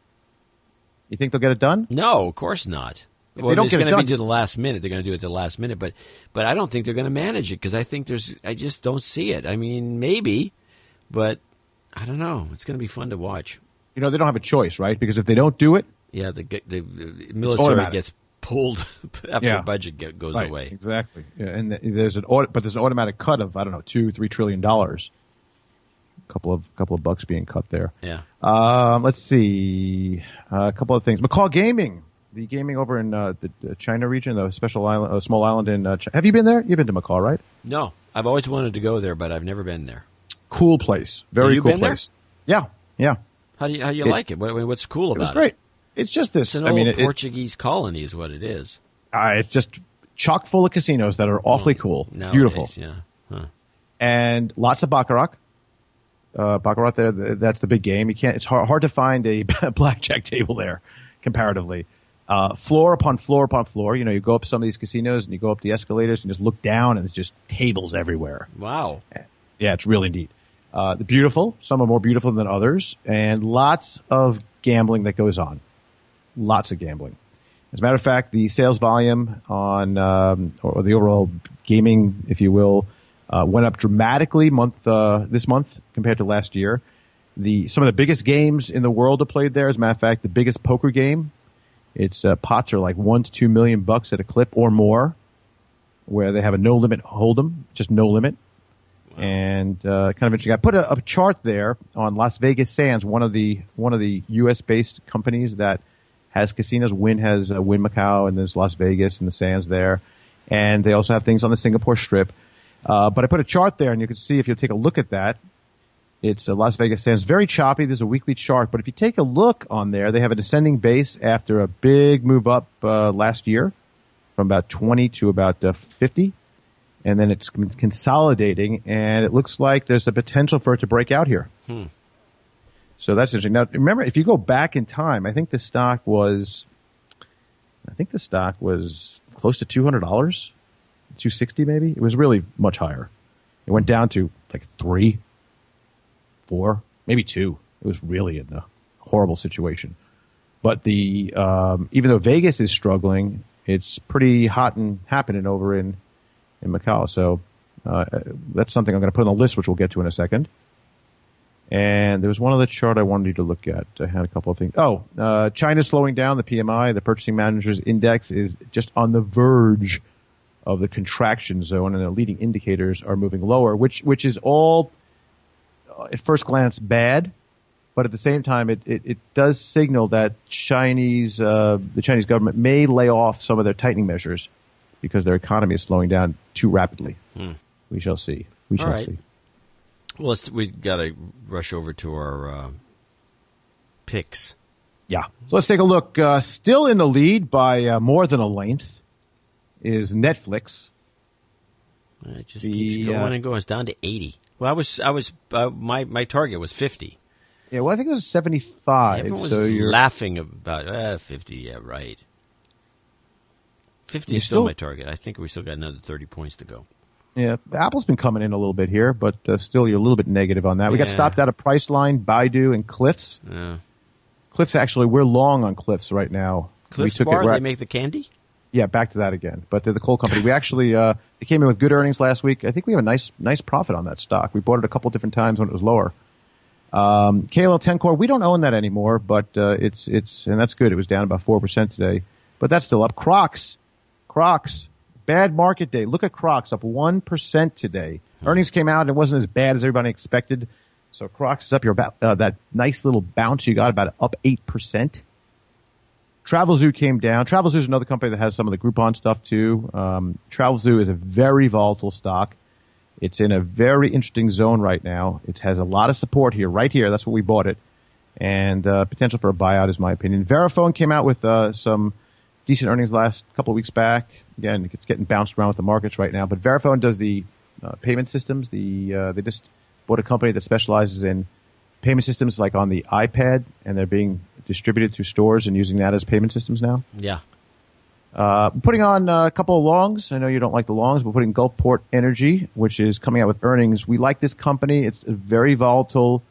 S3: You think they'll get it done?
S2: No, of course not.
S3: If
S2: Well,
S3: they don't
S2: it's
S3: get it
S2: going to be
S3: done-
S2: to the last minute. They're going to do it to the last minute, but but I don't think they're going to manage it because I think there's. I just don't see it. I mean, maybe, but I don't know. It's going to be fun to watch.
S3: You know, they don't have a choice, right? Because if they don't do it,
S2: Yeah, the the, the military
S3: automatic.
S2: gets pulled after
S3: Yeah.
S2: the budget get, goes
S3: right,
S2: away.
S3: exactly. Yeah, and th- there's an aut- but there's an automatic cut of I don't know two, three trillion dollars. A couple of couple of bucks being cut there.
S2: Yeah.
S3: Um, let's see uh, a couple of things. McCall Gaming, the gaming over in uh, the, the China region, the special island, uh, small island in. Uh, Ch- have you been there? You've been to McCall, right?
S2: No, I've always wanted to go there, but I've never been there.
S3: Cool place, very
S2: you
S3: cool
S2: been there?
S3: place. Yeah, yeah,
S2: How do you how do you
S3: It-
S2: like it? What, what's cool
S3: it
S2: about
S3: was great. It's just this.
S2: It's an
S3: I
S2: old
S3: mean, it, it,
S2: Portuguese colony, is what it is.
S3: uh, it's just chock full of casinos that are awfully cool,
S2: Nowadays,
S3: beautiful,
S2: Yeah. Huh.
S3: and lots of baccarat. Uh, baccarat there, th- that's the big game. You can't. It's hard, hard to find a blackjack table there, comparatively. Uh, floor upon floor upon floor. You know, you go up some of these casinos and you go up the escalators and just look down, and there's just tables everywhere.
S2: Wow.
S3: Yeah, it's really neat. Uh, the beautiful. Some are more beautiful than others, and lots of gambling that goes on. Lots of gambling. As a matter of fact, the sales volume on um, or the overall gaming, if you will, uh, went up dramatically month uh, this month compared to last year. The some of the biggest games in the world are played there. As a matter of fact, the biggest poker game, its uh, pots are like one to two million bucks at a clip or more, where they have a no limit hold'em, just no limit. Wow. And uh, kind of interesting. I put a, a chart there on Las Vegas Sands, one of the one of the U S based companies that has casinos. Wynn has uh, Wynn Macau, and there's Las Vegas and the Sands there, and they also have things on the Singapore Strip. Uh, but I put a chart there, and you can see if you take a look at that, it's uh, Las Vegas Sands. Very choppy. There's a weekly chart, but if you take a look on there, they have a descending base after a big move up uh, last year from about twenty to about uh, fifty, and then it's consolidating, and it looks like there's a potential for it to break out here.
S2: Hmm.
S3: So that's interesting. Now, remember, if you go back in time, I think the stock was, I think the stock was close to two hundred dollars, two sixty maybe. It was really much higher. It went down to like three, four, maybe two. It was really in a horrible situation. But the um, even though Vegas is struggling, it's pretty hot and happening over in in Macau. So uh, that's something I'm going to put on the list, which we'll get to in a second. And there was one other chart I wanted you to look at. I had a couple of things. Oh, uh, China's slowing down. The P M I, the Purchasing Managers Index, is just on the verge of the contraction zone, and the leading indicators are moving lower, which which is all, uh, at first glance, bad. But at the same time, it, it, it does signal that Chinese uh, the Chinese government may lay off some of their tightening measures because their economy is slowing down too rapidly.
S2: Hmm.
S3: We shall see. We
S2: All
S3: shall
S2: right.
S3: see.
S2: Well, let's, we got to rush over to our uh, picks.
S3: Yeah. So let's take a look. Uh, still in the lead by uh, more than a length is Netflix.
S2: It just
S3: The,
S2: keeps going
S3: uh,
S2: and going. It's down to eighty. Well, I was, I was, uh, my my target was fifty.
S3: Yeah, well, I think it was seventy-five.
S2: Everyone was
S3: so you're
S2: laughing about uh, fifty. Yeah, right. fifty
S3: You
S2: is still
S3: still-
S2: my target. I think we still got another thirty points to go.
S3: Yeah, Apple's been coming in a little bit here, but uh, still you're a little bit negative on that. We got
S2: Yeah.
S3: stopped out of Priceline, Baidu, and Cliffs.
S2: Uh,
S3: Cliffs, actually, we're long on Cliffs right now.
S2: Cliffs
S3: we took
S2: Bar,
S3: it, we're
S2: they
S3: at-
S2: make the candy?
S3: Yeah, back to that again. But they're the coal company. We actually uh, they came in with good earnings last week. I think we have a nice nice profit on that stock. We bought it a couple different times when it was lower. Um, K L ten Core, we don't own that anymore, but uh, it's it's and that's good. It was down about four percent today, but that's still up. Crocs, Crocs, bad market day. Look at Crocs, up one percent today. Earnings came out and it wasn't as bad as everybody expected. So Crocs is up. Your about uh, that nice little bounce you got, about up eight percent. TravelZoo came down. TravelZoo is another company that has some of the Groupon stuff too. Um, TravelZoo is a very volatile stock. It's in a very interesting zone right now. It has a lot of support here, right here. That's what we bought it. And uh, potential for a buyout is my opinion. Verifone came out with uh, some decent earnings last couple of weeks back. Again, it's getting bounced around with the markets right now. But Verifone does the uh, payment systems. The uh, They just bought a company that specializes in payment systems like on the iPad, and they're being distributed through stores and using that as payment systems now.
S2: Yeah.
S3: Uh, putting on a couple of longs. I know you don't like the longs, but putting Gulfport Energy, which is coming out with earnings. We like this company. It's very volatile.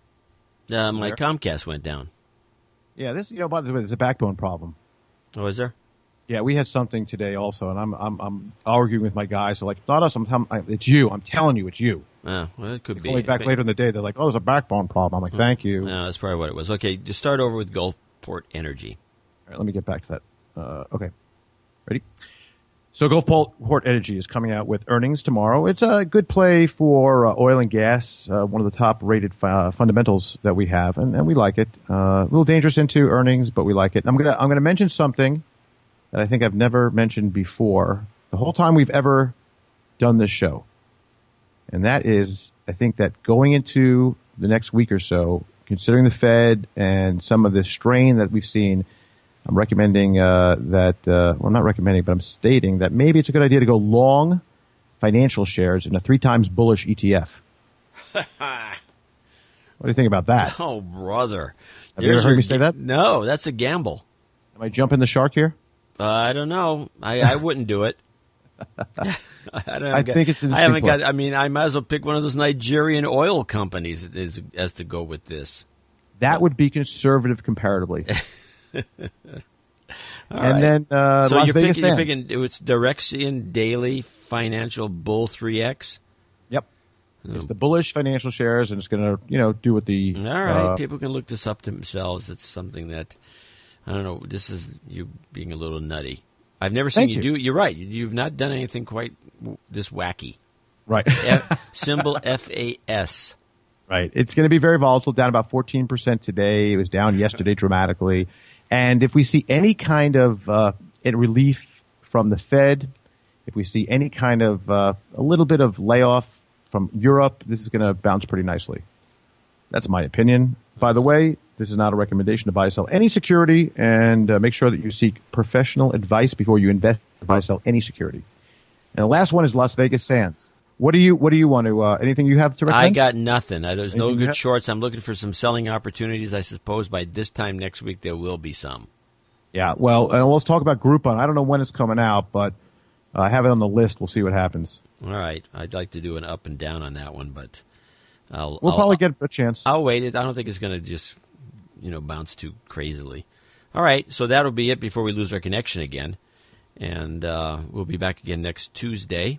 S2: Uh, my
S3: There.
S2: Comcast went down.
S3: Yeah, this, you know, by the way, there's a backbone problem.
S2: Oh, is there?
S3: Yeah, we had something today also, and I'm I'm, I'm arguing with my guys. So like, not us. I'm, I'm, it's you. I'm telling you, it's you.
S2: Uh, well, it could
S3: They
S2: be.
S3: call me back
S2: But-
S3: later in the day. They're like, oh, there's a backbone problem. I'm like, thank you.
S2: No, that's probably what it was. Okay, just start over with Gulfport Energy.
S3: All right, let me get back to that. Uh, okay. Ready? So Gulfport Energy is coming out with earnings tomorrow. It's a good play for uh, oil and gas, uh, one of the top-rated uh, fundamentals that we have, and, and we like it. Uh, a little dangerous into earnings, but we like it. I'm gonna I'm gonna mention something that I think I've never mentioned before the whole time we've ever done this show, and that is I think that going into the next week or so, considering the Fed and some of the strain that we've seen, I'm recommending uh, that, uh, well, I'm not recommending, but I'm stating that maybe it's a good idea to go long financial shares in a three times bullish E T F. What do you think about that?
S2: Oh, brother.
S3: Have you ever heard me say that?
S2: No, that's a gamble.
S3: Am I jumping the shark here?
S2: Uh, I don't know. I, I wouldn't do it. I, don't
S3: I
S2: got-
S3: think it's an
S2: I haven't
S3: interesting
S2: got. I mean, I might as well pick one of those Nigerian oil companies as, as to go with this.
S3: That would be conservative comparatively.
S2: All
S3: and
S2: right.
S3: then uh,
S2: so
S3: Las
S2: you're
S3: Vegas
S2: picking, you're
S3: Sands.
S2: picking. It's Direxion Daily Financial Bull three X.
S3: Yep. It's the bullish financial shares, and it's going to, you know, do what the
S2: All right,
S3: uh,
S2: people can look this up themselves. It's something that I don't know. This is you being a little nutty. I've never seen
S3: Thank
S2: you,
S3: you.
S2: do. You're right. You've not done anything quite w- this wacky.
S3: right.
S2: F, symbol F A S.
S3: Right. It's going to be very volatile, down about fourteen percent today. It was down yesterday dramatically. And if we see any kind of uh, relief from the Fed, if we see any kind of uh, a little bit of layoff from Europe, this is going to bounce pretty nicely. That's my opinion. By the way, this is not a recommendation to buy or sell any security, and uh, make sure that you seek professional advice before you invest to buy or sell any security. And the last one is Las Vegas Sands. What do you What do you want to? Uh, anything you have to recommend?
S2: I got nothing. I, there's no
S3: Anything you
S2: good
S3: have?
S2: shorts. I'm looking for some selling opportunities. I suppose by this time next week there will be some.
S3: Yeah, well, and let's talk about Groupon. I don't know when it's coming out, but I have it on the list. We'll see what happens.
S2: All right. I'd like to do an up and down on that one, but I'll
S3: We'll
S2: I'll,
S3: probably get a chance.
S2: I'll wait. It. I don't think it's going to just you know bounce too crazily. All right. So that'll be it before we lose our connection again, and uh, we'll be back again next Tuesday.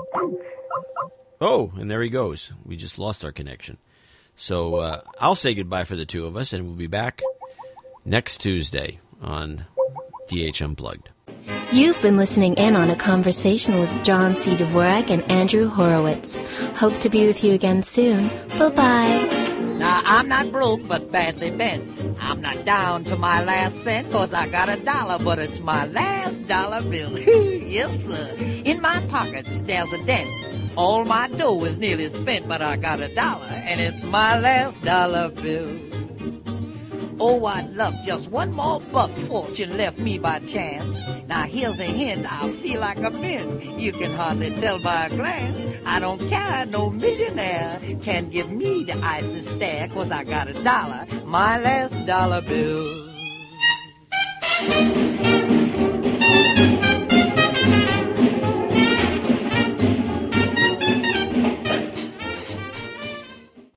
S2: Oh, and there he goes. We just lost our connection. So uh, I'll say goodbye for the two of us, and we'll be back next Tuesday on D H Unplugged.
S1: You've been listening in on a conversation with John C. Dvorak and Andrew Horowitz. Hope to be with you again soon. Bye-bye.
S4: Now, I'm not broke, but badly bent. I'm not down to my last cent, cause I got a dollar, but it's my last dollar bill. Yes, sir. In my pockets, there's a dent. All my dough is nearly spent, but I got a dollar, and it's my last dollar bill. Oh, I'd love just one more buck fortune left me by chance. Now here's a hint, I feel like a mint. You can hardly tell by a glance. I don't care, no millionaire can give me the icy stare, 'cause I got a dollar, my last dollar bill.